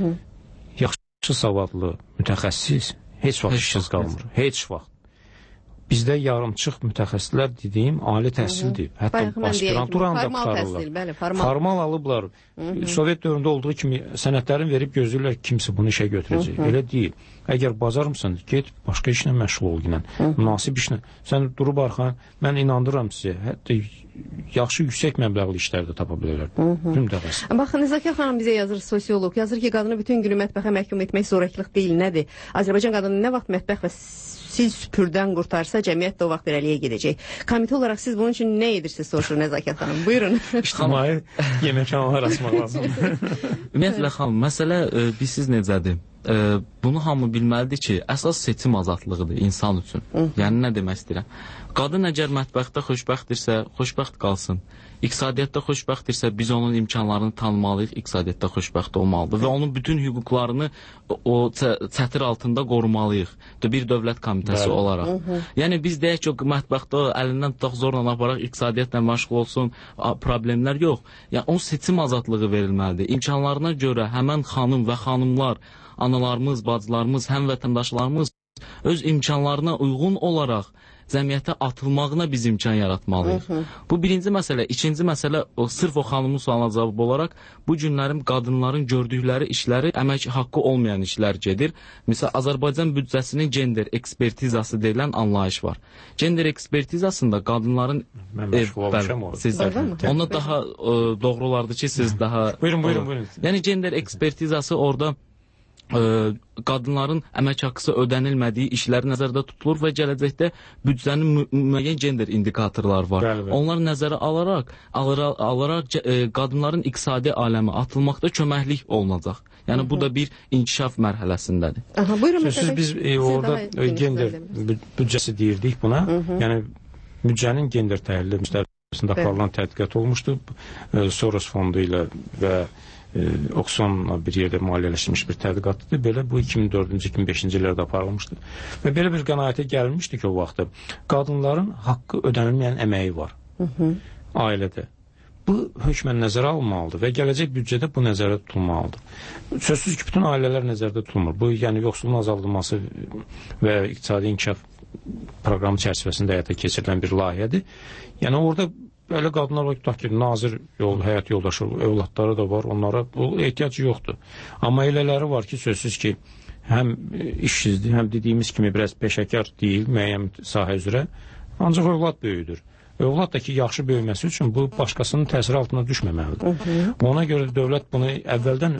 yaxşı savadlı, mütəxəssis heç vaxt işsiz qalmır, heç vaxt. Bizdə yarımçıq mütəxəssislər dediyim ali təhsildir. Hətta aspiranturanı da qutarırlar. Formal alıblar. Sovet dövründə olduğu kimi sənədlərini verib gözləyirlər kimsə bunu işə götürəcək. Elə deyil. Əgər bacarmısan, get başqa işlə məşğul ol ilə. Münasib işlə. Sən durub arxan, mən inandırıram sizə. Hətta yaxşı yüksək məbləğli işlər də tapa bilərlər. Baxın, Nəzakət xanım bizə yazır, sosiolog. Yazır ki, qadını bütün günü mətbəxə məhkum etmək zorakılıq deyil, nədir? Azərbaycan qadını nə vaxt mətbəx və siz süpürdən qurtarsa, cəmiyyət də o vaxt irəliyə gedəcək. Komitə olaraq siz bunun üçün nə edirsiniz, soruşur Nəzakət xanım. Buyurun. İctimai yeməkxanalar açmaq lazımdır. Ümumiyyətlə xanım, məsələ bilsiz necədir? Bunu hamı bilməlidir ki, əsas seçim azadlığıdır insan üçün. Yəni nə demək istəyirəm? Qadın əgər mətbəxtdə xoşbəxtdirsə, xoşbəxt qalsın. İqtisadiyyatda xoşbəxtdirsə, biz onun imkanlarını tanımalıyıq, iqtisadiyyatda xoşbəxt olmalıdır və onun bütün hüquqlarını o çətir altında qorumalıyıq. Bir dövlət komitəsi olaraq. Yəni biz deyək ki, mətbəxtdə əlindən tutaq zorla aparaq, iqtisadiyyatla məşğul olsun, problemlər yox. Yəni onun seçim azadlığı verilməlidir. İmkanlarına görə həmən xanım və xanımlar, analarımız, bacılarımız, həmvətəndaşlarımız öz imkanlarına uyğun olaraq cəmiyyətə atılmağına biz imkan yaratmalıyıq. Bu birinci məsələ. İkinci məsələ, sırf o xanımın sualına cavab olaraq, bu günlərin qadınların gördükləri işləri əmək haqqı olmayan işlər gedir. Məsələn, Azərbaycan büdcəsinin gender ekspertizası deyilən anlayış var. Gender ekspertizasında qadınların... Mən məşğul olmuşam o. Ona daha doğru olardı ki, siz daha... Buyurun. Yəni, gender ekspertizası orada qadınların əmək haqqısı ödənilmədiyi işlər nəzərdə tutulur və gələcəkdə büdcənin müəyyən gender indikatorları var. Bəli. Onlar nəzərə alaraq qadınların iqtisadi aləmə atılmaqda köməklik olunacaq. Yəni bu da bir inkişaf mərhələsindədir. Aha, buyurun. Siz biz orada gender büdcəsi deyirdik buna. Yəni büdcənin gender təhlili müstəvisində aparılan tədqiqat olmuşdu. Soros fondu ilə və Oxfamla bir yerdə maliyyələşdirilmiş bir tədqiqatdır. Belə bu 2004-2005-ci illərdə aparılmışdı. Və belə bir qənaətə gəlmişdi ki, o vaxtda qadınların haqqı ödənilməyən əməyi var ailədə. Bu hökmən nəzərə alınmalıdır və gələcək büdcədə bu nəzərdə tutulmalıdır. Sözsüz ki, bütün ailələr nəzərdə tutulmur. Bu, yəni yoxsulluğun azaldılması və iqtisadi inkişaf proqramı çərçivəsində həyata keçirilən bir layihədir. Yəni orada belə qadınlar var ki, nazir həyat yoldaşı, övladları da var, onlara bu ehtiyac yoxdur. Amma elələri var ki, sözsüz ki, həm işsizdir, həm dediyimiz kimi biraz peşəkar deyil müəyyən sahə üzrə, ancaq övlad böyüdür. Övlad da ki, yaxşı böyüməsi üçün bu başqasının təsiri altına düşməməlidir. Ona görə dövlət bunu əvvəldən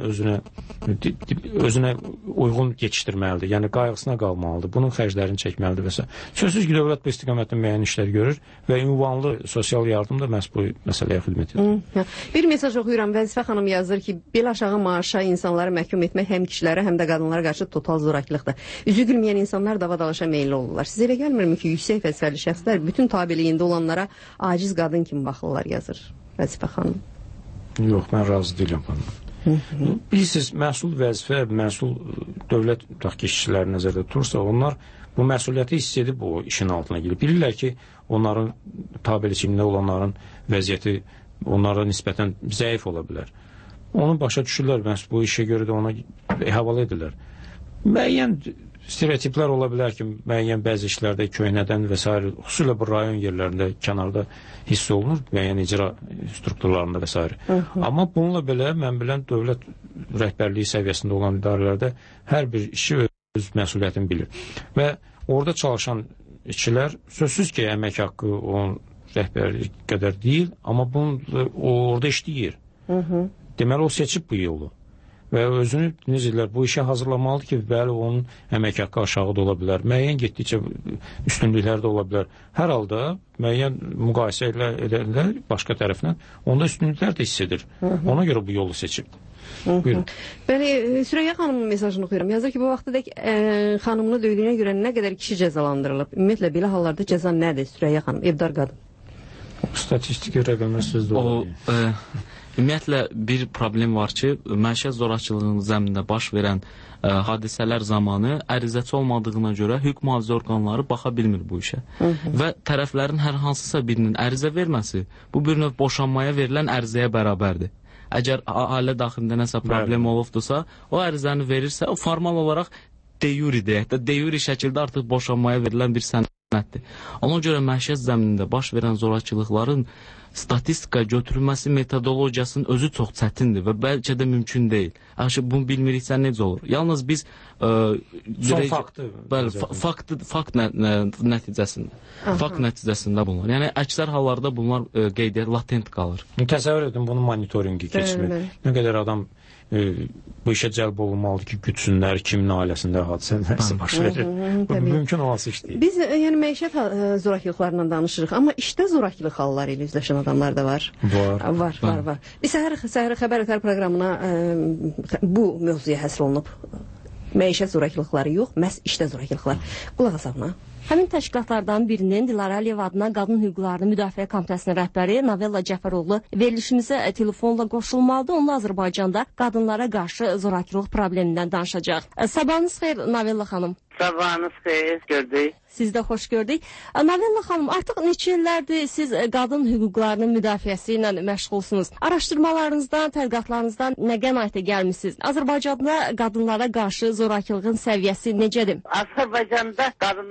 özünə uyğun geçişdirməlidir. Yəni qayğısına qalmalıdır. Bunun xərclərini çəkməlidir və s. Sözsüz ki, dövlət bu istiqamətdə müəyyən işlər görür və ünvanlı sosial yardım da məhz bu məsələyə xidmət edir. Bir mesaj oxuyuram. Vəzifə xanım yazır ki, belə aşağı maaşa insanları məhkum etmək həm kişilərə, həm də qadınlara qarşı total zorakılıqdır. Üzü gülməyən insanlar dava-dalaşa meyilli olurlar. Sizə elə gəlmirmi ki, yüksək vəzifəli şəxslər bütün tabeliyində olanlara aciz qadın kimi baxırlar, yazır Vəzifə xanım. Yox, mən razı deyiləm xanım. Bilirsiniz, məsul vəzifə, məsul dövlət kişiləri nəzərdə tutursa, onlar bu məsuliyyəti hiss edib o işin altına girib. Bilirlər ki, onların tabeliçiliyində olanların vəziyyəti onlara nisbətən zəif ola bilər. Onu başa düşürlər, bu işə görə də ona həvalə edirlər. Müəyyən stereotiplər ola bilər ki, müəyyən bəzi işlərdə köhnədən və s. xüsusilə bu rayon yerlərində kənarda hiss olunur, müəyyən icra strukturlarında və s. Amma bununla belə mən bilən dövlət rəhbərliyi səviyyəsində olan idarələrdə hər bir işi öz məsuliyyətini bilir. Və orada çalışan işçilər sözsüz ki, əmək haqqı onun rəhbərlik qədər deyil, amma orada işləyir. Deməli, o seçib bu yolu. Və özünü necələr bu işə hazırlamalıdır ki, bəli, onun əmək haqqı aşağı da ola bilər, müəyyən getdikcə üstünlüklər də ola bilər. Hər halda müəyyən müqayisə edərlər başqa tərəfdən, onda üstünlüklər də hiss edir. Ona görə bu yolu seçib. Buyurun. Bəli, Süreyya xanımın mesajını oxuyuram. Yazır ki, bu vaxtadək xanımını döydüyünə görə nə qədər kişi cəzalandırılıb? Ümumiyyətlə, belə hallarda cəza nədir Süreyya xanım, evdar qadın? Statistik rəqəmlər sözdə olur. Ümumiyyətlə, bir problem var ki, məişət zorakılığının zəminində baş verən hadisələr zamanı ərizəçi olmadığına görə hüquq mühafizə orqanları baxa bilmir bu işə. Və tərəflərin hər hansısa birinin ərizə verməsi bu bir növ boşanmaya verilən ərizəyə bərabərdir. Əgər ailə daxilində nəsə problem olubdursa, o ərizəni verirsə, o formal olaraq de yuri deyək də, de yuri şəkildə artıq boşanmaya verilən bir sənəddir. Ona görə məişət zəminində baş verən zorakılıqların statistika götürülməsi metodologiyasının özü çox çətindir və bəlkə də mümkün deyil. Bunu bilmiriksə necə olur? Yalnız biz fakt nəticəsində bunlar. Yəni əksər hallarda bunlar qeydiyyat latent qalır. Təsəvvür edin bunun monitoringi keçmir. Nə qədər adam bu işə cəlb olunmalıdır ki, gütsünlər, kimin ailəsində hadisələr baş verir. Bu mümkün olası iş deyil. Biz yəni məişət zorakılıqlarından danışırıq, amma işdə zorakılıq halları ilə üzləşən adamlar da var. Var. Biz səhər xəbər ötər proqramına bu mövzuya həsr olunub. Məişət zorakılıqları yox, məhz işdə zorakılıqlar. Qulaq asaq. Həmin təşkilatlardan birinin Dilara Əliyev adına Qadın Hüquqlarını Müdafiə Komitəsinin rəhbəri Novella Cəfəroğlu verilişimizə telefonla qoşulmalıdır. Onunla Azərbaycanda qadınlara qarşı zorakılıq problemindən danışacaq. Sabahınız xeyir Novella xanım. Sabahınız xeyir, gördük. Siz də xoş gördük. Novella xanım, artıq neçə illərdir siz qadın hüquqlarının müdafiəsi ilə məşğulsunuz. Araşdırmalarınızdan, tədqiqatlarınızdan nə qənaətə gəlmisiniz? Azərbaycanda qadınlara qarşı zorakılığın səviyyəsi necədir? Azərbaycanda qadınlara qarşı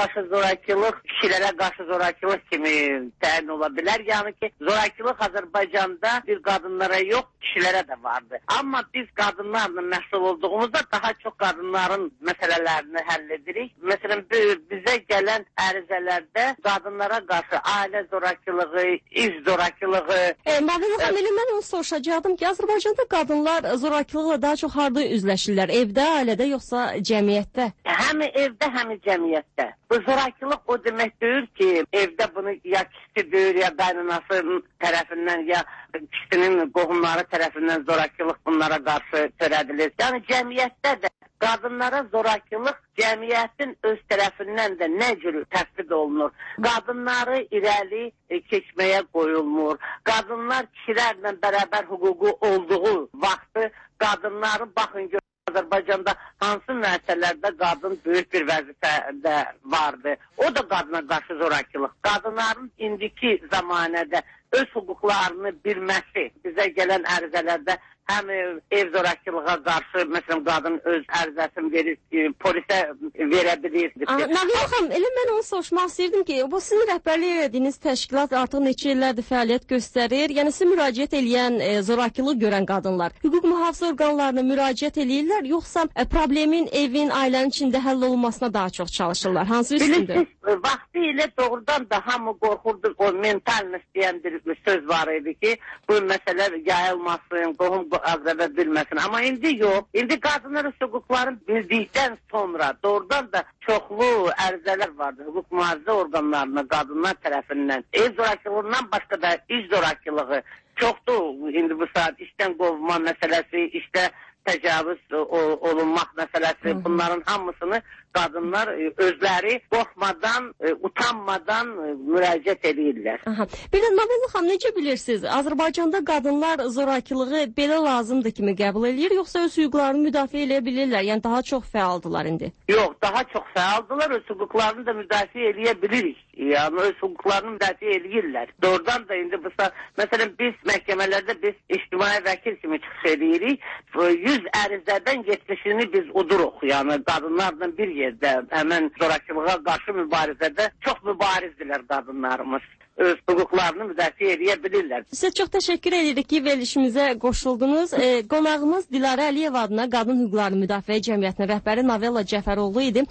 qarşı zorakılıq kişilərə qarşı zorakılıq kimi təyin ola bilər. Yəni ki, zorakılıq Azərbaycanda bir qadınlara yox, kişilərə də vardı. Amma biz qadınlarla məsul olduğumuzda daha çox qadınların məsələlərini həll edirik. Məsələn, bizə gələn ərizələrdə qadınlara qarşı ailə zorakılığı, iş zorakılığı. Navilə xanım, elə mən onu soruşacaqdım ki, Azərbaycanda qadınlar zorakılıqla daha çox harda üzləşirlər? Evdə, ailədə, yoxsa cəmiyyətdə? Həm evdə, həm cəmiyyətdə. Bu zorakılıq o demək deyil ki, evdə bunu ya kişi deyir, ya qaynanası tərəfindən, ya kişinin qohumları tərəfindən zorakılıq bunlara qarşı törədilir. Yəni cəmiyyətdə də qadınlara zorakılıq cəmiyyətin öz tərəfindən də nə cür təsdiq olunur? Qadınları irəli keçməyə qoyulmur. Qadınlar kişilərlə bərabər hüququ olduğu vaxtı qadınların baxın görün. Azərbaycanda hansı məsələlərdə qadın böyük bir vəzifədə vardı. O da qadına qarşı zorakılıq. Qadınların indiki zamanədə öz hüquqlarını bilməsi bizə gələn ərizələrdə həm ev zorakılığa qarşı, məsələn, qadın öz ərizəsini verir, polisə verə bilir. Navilə xanım, elə mən onu soruşmaq istəyirdim ki, bu sizin rəhbərlik etdiyiniz təşkilat artıq neçə illərdir fəaliyyət göstərir. Yəni siz müraciət edən, zorakılıq görən qadınlar hüquq mühafizə orqanlarına müraciət eləyirlər, yoxsa problemin evin, ailənin içində həll olunmasına daha çox çalışırlar? Hansı üstündür? Bilirsiniz, vaxtı ilə doğrudan da hamı qorxurdu, o mentalness deyən bir söz var idi ki, bu məsələ yayılmasın, qohum azəbə bilməsin. Amma indi yox. İndi qadınların hüquqlarını bildikdən sonra doğrudan da çoxlu ərizələr vardır hüquq mühafizə orqanlarına qadınlar tərəfindən. Ev zorakılığından başqa da iş zorakılığı çoxdur. İndi bu saat işdən qovma məsələsi, işdə təcavüz olunmaq məsələsi, bunların hamısını qadınlar özləri qorxmadan, utanmadan müraciət edirlər. Bir də Navilə xanım, necə bilirsiniz? Azərbaycanda qadınlar zorakılığı belə lazımdır kimi qəbul edir, yoxsa öz hüquqlarını müdafiə edə bilirlər? Yəni daha çox fəaldılar indi. Yox, daha çox fəaldılar, öz hüquqlarını da müdafiə edə bilirik. Yəni öz hüquqlarını müdafiə edirlər. Doğrudan da indi bu saat, məsələn, biz məhkəmələrdə biz ictimai vəkil kimi çıxış edirik. 100 ərizədən 70'ini biz uduruq. Yəni qadınlarla bir yerdə həmən zorakılığa qarşı mübarizədə çox mübarizdirlər qadınlarımız. Öz hüquqlarını müdafiə edə bilirlər. Sizə çox təşəkkür edirik ki, verilişimizə qoşuldunuz. Qonağımız Dilarə Əliyev adına Qadın Hüquqları Müdafiə Cəmiyyətinin rəhbəri Navella Cəfəroğlu idi.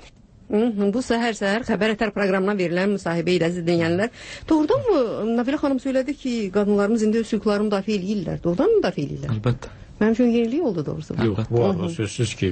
Bu səhər Xəbər Ətər proqramına verilən müsahibə ilə əziz dinləyənlər. Doğrudan mı Navilə xanım söylədi ki, qadınlarımız indi öz hüquqlarını müdafiə edirlər? Doğrudan mı müdafiə edirlər? Əlbəttə. Mənim üçün yenilik oldu doğrusu. Yox, bu arada sözsüz ki,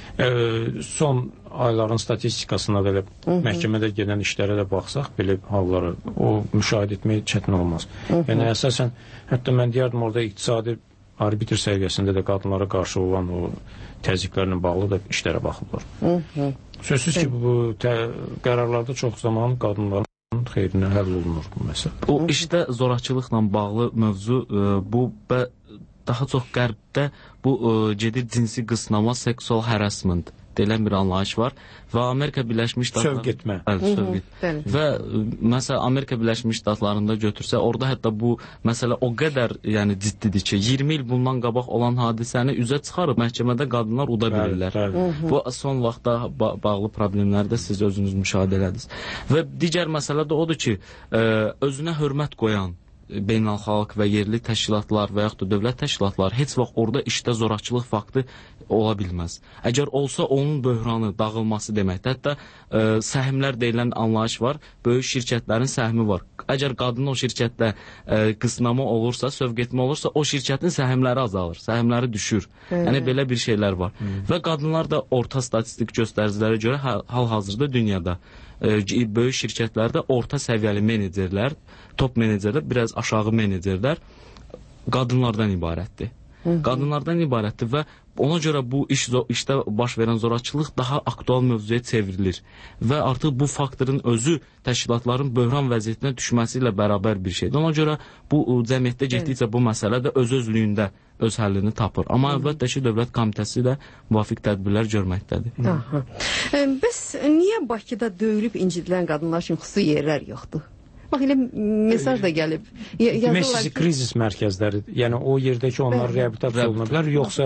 son ayların statistikasına da məhkəmədə gedən işlərə də baxsaq, belə halları o müşahidə etmək çətin olmaz. Yəni əsasən, hətta mən deyərdim orada iqtisadi arbitr səviyyəsində də qadınlara qarşı olan o təzyiqlərlə bağlı da işlərə baxılır. Sözsüz ki, bu qərarlarda çox zaman qadınların xeyrinə həll olunur bu məsələ. O işdə zorakılıqla bağlı mövzu bu daha çox qərbdə bu gedir cinsi qısnama, seksual harassment deyilən bir anlayış var və Amerika Birləşmiş Ştatları sövq etmə. Və məsələn Amerika Birləşmiş Ştatlarında götürsə, orada hətta bu məsələ o qədər yəni ciddidir ki, 20 il bundan qabaq olan hadisəni üzə çıxarıb məhkəmədə qadınlar uda bilirlər. Bu son vaxtda bağlı problemləri də siz özünüz müşahidə elədiniz. Və digər məsələ də odur ki, özünə hörmət qoyan beynəlxalq və yerli təşkilatlar və yaxud da dövlət təşkilatları heç vaxt orada işdə zorakılıq faktı ola bilməz. Əgər olsa onun böhranı, dağılması deməkdir. Hətta səhmlər deyilən anlayış var. Böyük şirkətlərin səhmi var. Əgər qadın o şirkətdə qısnama olursa, sövq etmə olursa, o şirkətin səhmləri azalır, səhmləri düşür. Yəni belə bir şeylər var. Və qadınlar da orta statistik göstəricilərə görə hal-hazırda dünyada böyük şirkətlərdə orta səviyyəli menecerlər, top menecerlər, biraz aşağı menecerlər qadınlardan ibarətdir. Qadınlardan ibarətdir və ona görə bu işdə baş verən zorakılıq daha aktual mövzuya çevrilir və artıq bu faktorun özü təşkilatların böhran vəziyyətinə düşməsi ilə bərabər bir şeydir. Ona görə bu cəmiyyətdə getdikcə bu məsələ də öz-özlüyündə öz həllini tapır. Amma əlbəttə ki, dövlət komitəsi də müvafiq tədbirlər görməkdədir. Bəs niyə Bakıda döyülüb incidilən qadınlar üçün xüsusi yerlər yoxdur? Bax, elə mesaj da gəlib. Demək sizi krizis mərkəzləri, yəni o yerdəki onlar reabilitasiya olunublar, yoxsa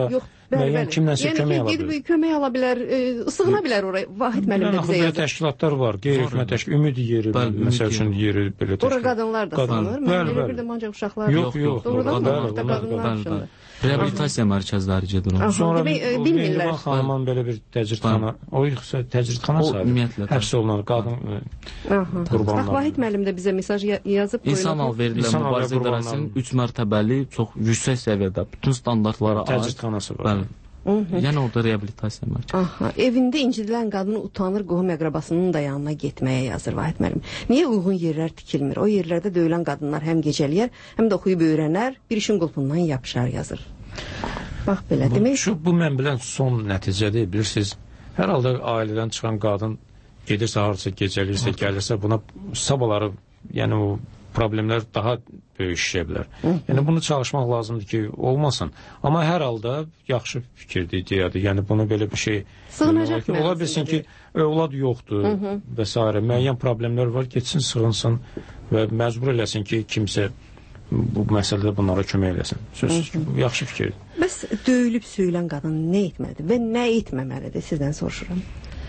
müəyyən kimdənsə kömək ala bilər. Yəni kömək ala bilər, sığına bilər oraya. Vahid müəllim də bizə yazır. Təşkilatlar var, qeyri-hökumət təşkilat, Ümid yeri, məsəl üçün yeri belə təşkilat. Ora qadınlar da sığınır. Mən elə bildim ancaq uşaqlar. Yox. Qadınlar. Reabilitasiya mərkəzləri gedir. Sonra bilmirlər. Xanımın belə bir təcridxana, o təcridxana sahibi, həbs olunan qadın qurbanlar. Bax, Vahid müəllim də bizə mesaj yazıb. İnsan al verilən mübarizə idarəsinin 3 mərtəbəli, çox yüksək səviyyədə, bütün standartlara aid təcridxanası var. Yəni orada reabilitasiya mərkəzi. Evində incidilən qadın utanır qohum əqrabasının da yanına getməyə yazır Vahid müəllim. Niyə uyğun yerlər tikilmir? O yerlərdə döyülən qadınlar həm gecəliyər, həm də oxuyub öyrənər, bir işin qulpundan yapışar yazır. Bax belə demək. Bu mən bilən son nəticədir. Bilirsiniz, hər halda ailədən çıxan qadın gedirsə, harca gecəliyirsə, gəlirsə, buna sabahları, yəni o problemlər daha böyüşə bilər. Yəni bunu çalışmaq lazımdır ki, olmasın. Amma hər halda yaxşı fikirdir, ideyadır. Yəni bunu belə bir şey ola bilsin ki, övlad yoxdur və s. müəyyən problemlər var, getsin, sığınsın və məcbur eləsin ki, kimsə bu məsələdə bunlara kömək eləsin. Sözsüz ki, bu yaxşı fikirdir. Bəs döyülüb söyülən qadın nə etməlidir və nə etməməlidir? Sizdən soruşuram.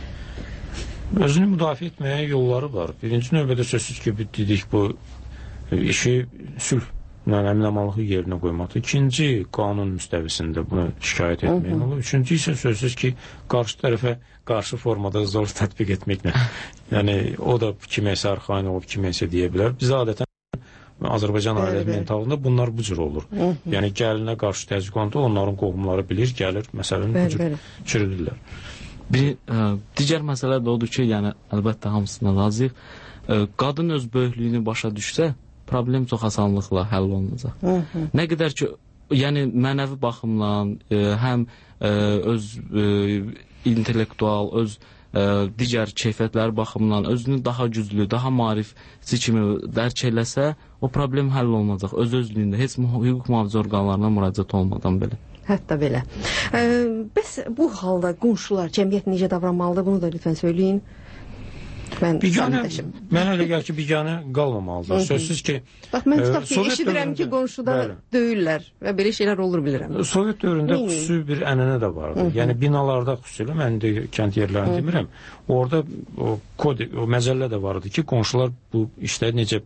Özünü müdafiə etməyə yolları var. Birinci növbədə sözsüz ki, dedik bu işi sülhlə əmin-amanlığı yerinə qoymaqdır. İkinci, qanun müstəvisində bunu şikayət etmək olur. Üçüncü isə sözsüz ki, qarşı tərəfə qarşı formada zor tətbiq etməklə. Yəni, o da kiməsə arxain olub, kiməsə deyə bilər. Biz adətən Azərbaycan ailə mentalında bunlar bu cür olur. Yəni, gəlinə qarşı təzyiq olanda onların qohumları bilir, gəlir, məsələni bu cür çürüdürlər. Bir digər məsələ də odur ki, yəni əlbəttə hamısına razıyıq. Qadın öz böyüklüyünü başa düşsə, problem çox asanlıqla həll olunacaq. Nə qədər ki, yəni mənəvi baxımdan, həm öz intellektual, öz digər keyfiyyətləri baxımından özünü daha güclü, daha maarifçi kimi dərk eləsə, o problem həll olunacaq. Öz-özlüyündə heç hüquq mühafizə orqanlarına müraciət olmadan belə. Hətta belə. Bəs bu halda qonşular, cəmiyyət necə davranmalıdır? Bunu da lütfən söyləyin. Mən elə gəlir ki, biganə qalmamalıdır. Sözsüz ki, bax, mən tutaq ki, eşidirəm ki, qonşuda döyürlər və belə şeylər olur bilirəm. Sovet dövründə xüsusi bir ənənə də vardı. Yəni, binalarda xüsusilə, mən də kənd yerlərini demirəm, orada o məcəllə də vardı ki, qonşular bu işlərə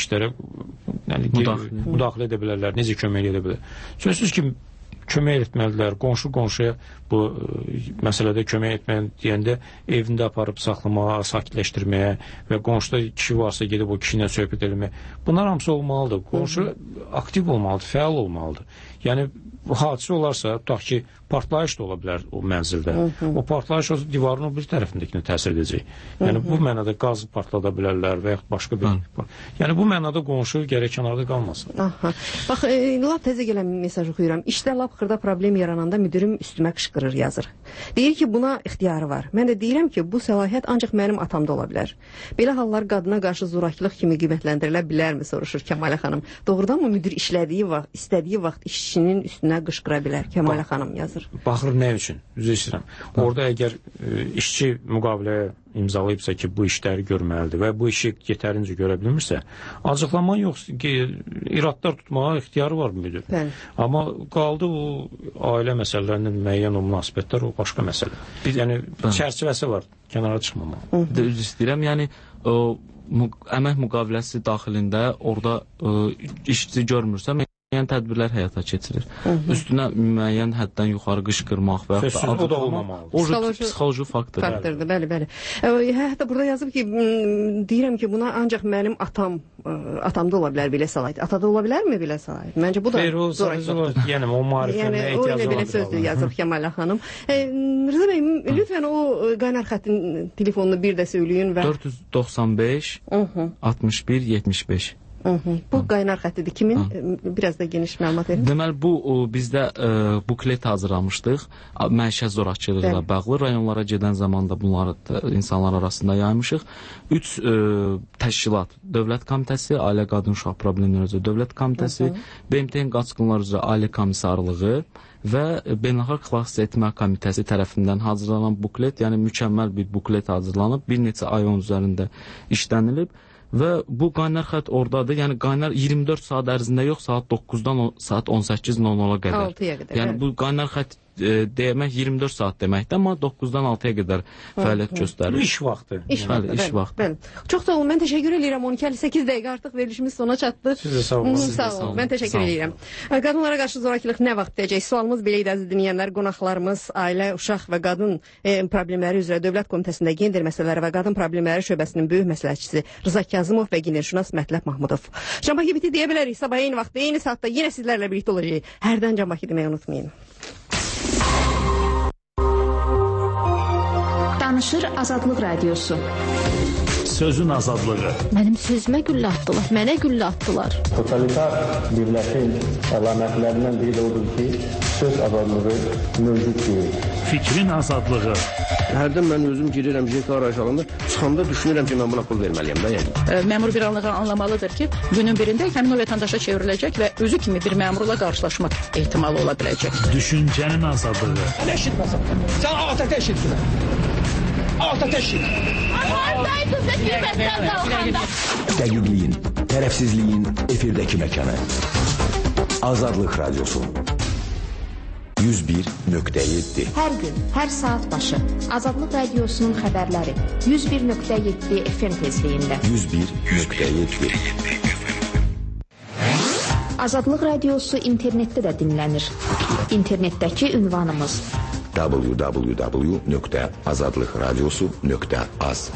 müdaxilə edə bilərlər, necə kömək edə bilər. Sözsüz ki, kömək etməlidirlər, qonşu qonşuya bu məsələdə kömək etməyə deyəndə evində aparıb saxlamağa, sakitləşdirməyə və qonşuda kişi varsa gedib o kişi ilə söhbət etməyə. Bunlar hamısı olmalıdır. Qonşu aktiv olmalıdır, fəal olmalıdır. Yəni, hadisə olarsa, tutaq ki, partlayış da ola bilər o mənzildə. O partlayış olsa divarın o bir tərəfindəkinə təsir edəcək. Yəni, bu mənada qaz partlada bilərlər və yaxud başqa bir... Yəni, bu mənada qonşu gərək kənarda qalmasın. Bax, lap təzə gələn mesaj oxuyuram. İşdə lap xırda problem yarananda müdürüm üstümə qışqırır, yazır. Deyir ki, buna ixtiyarı var. Mən də deyirəm ki, bu səlahiyyət ancaq mənim atamda ola bilər. Belə hallar qadına qarşı zorakılıq kimi qiymətləndirilə bilərmi, soruşur Kəmalə xanım. Doğrudan mı müdür istədiyi vaxt işçinin üstünə qışqıra bilər, Kəmalə xanım yazır. Baxır nə üçün? Üzr istəyirəm. Orada əgər işçi müqaviləyə imzalayıbsa ki, bu işləri görməlidir və bu işi yetərincə görə bilmirsə, acıqlaman yoxsa ki, iradlar tutmağa ixtiyarı var müdür. Amma qaldı o ailə məsələlərinin müəyyən o münasibətlər, o başqa məsələ. Yəni, çərçivəsi var, kənara çıxmamalı. Üzr istəyirəm, yəni əmək müqaviləsi daxilində orada işçi görmürsə, müəyyən tədbirlər həyata keçirir. Üstünə müəyyən həddən yuxarı qışqırmaq və yaxud da adlandırmaq psixoloji faktordur. Bəli. Hətta burada yazıb ki, deyirəm ki, buna ancaq mənim atamda ola bilər belə səlahiyyət. Atada ola bilərmi belə səlahiyyət? Məncə bu da zorakılıqdır. Yəni o maarifləməyə ehtiyac var. Belə sözdür yazıb Kəmalə xanım. Rıza bəy, lütfən o qaynar xəttin telefonunu bir də söyləyin və 495 61 75. Bu qaynar xəttidir. Kimin? Biraz da geniş məlumat verin. Deməli, bizdə buklet hazırlamışdıq. Məişət zorakılığı ilə bağlı rayonlara gedən zamanda bunları insanlar arasında yaymışıq. 3 təşkilat, Dövlət Komitəsi, Ailə Qadın Uşaq Problemləri üzrə Dövlət Komitəsi, BMT-nin Qaçqınlar üzrə Ailə Komissarlığı və Beynəlxalq Xilas Etmə Komitəsi tərəfindən hazırlanan buklet, yəni mükəmməl bir buklet hazırlanıb, bir neçə ay onun üzərində işlənilib. Və bu qaynar xətt oradadır. Yəni qaynar 24 saat ərzində yox, saat 9-dan saat 18:00-a qədər. 6-ya qədər. Yəni bu qaynar xətt demək 24 saat deməkdir, amma 9-dan 6-ya qədər fəaliyyət göstərir. İş vaxtı. İş vaxtı. Bəli. Çox sağ olun. Mən təşəkkür edirəm. 12:58 dəqiqə artıq verilişimiz sona çatdı. Siz də sağ olun. Sağ olun. Mən təşəkkür edirəm. Qadınlara qarşı zorakılıq nə vaxt deyəcək? Sualımız belə idi əziz dinləyənlər. Qonaqlarımız ailə, uşaq və qadın problemləri üzrə Dövlət Komitəsində gender məsələləri və qadın problemləri şöbəsinin böyük məsləhətçisi Rıza Kazımov və genişünas Mətləb Mahmudov. Canbaki biti deyə bilərik. Sabah eyni vaxtda, eyni saatda yenə sizlərlə birlikdə olacağıq. Hərdən Canbaki deməyi unutmayın. Danışır Azadlıq Radiosu. Sözün azadlığı. Mənim sözümə güllə atdılar, mənə güllə atdılar. Totalitar dövlətin əlamətlərindən biri də odur ki, söz azadlığı mövcud deyil. Fikrin azadlığı. Hərdən mən özüm girirəm JK arayış alanda, çıxanda düşünürəm ki, mən buna pul verməliyəm də yəni. Məmur bir anlığa anlamalıdır ki, günün birində həmin o vətəndaşa çevriləcək və özü kimi bir məmurla qarşılaşmaq ehtimalı ola biləcək. Düşüncənin azadlığı. Nə eşitməsən? Sən ATƏT eşitsinə. ATƏT eşit. Dəqiqliyin, tərəfsizliyin efirdəki məkanı. Azadlıq Radiosu. 101.7. Hər gün, hər saat başı Azadlıq Radiosunun xəbərləri 101.7 FM tezliyində. 101.7. Azadlıq Radiosu internetdə də dinlənir. İnternetdəki ünvanımız www.azadlıqradiosu.az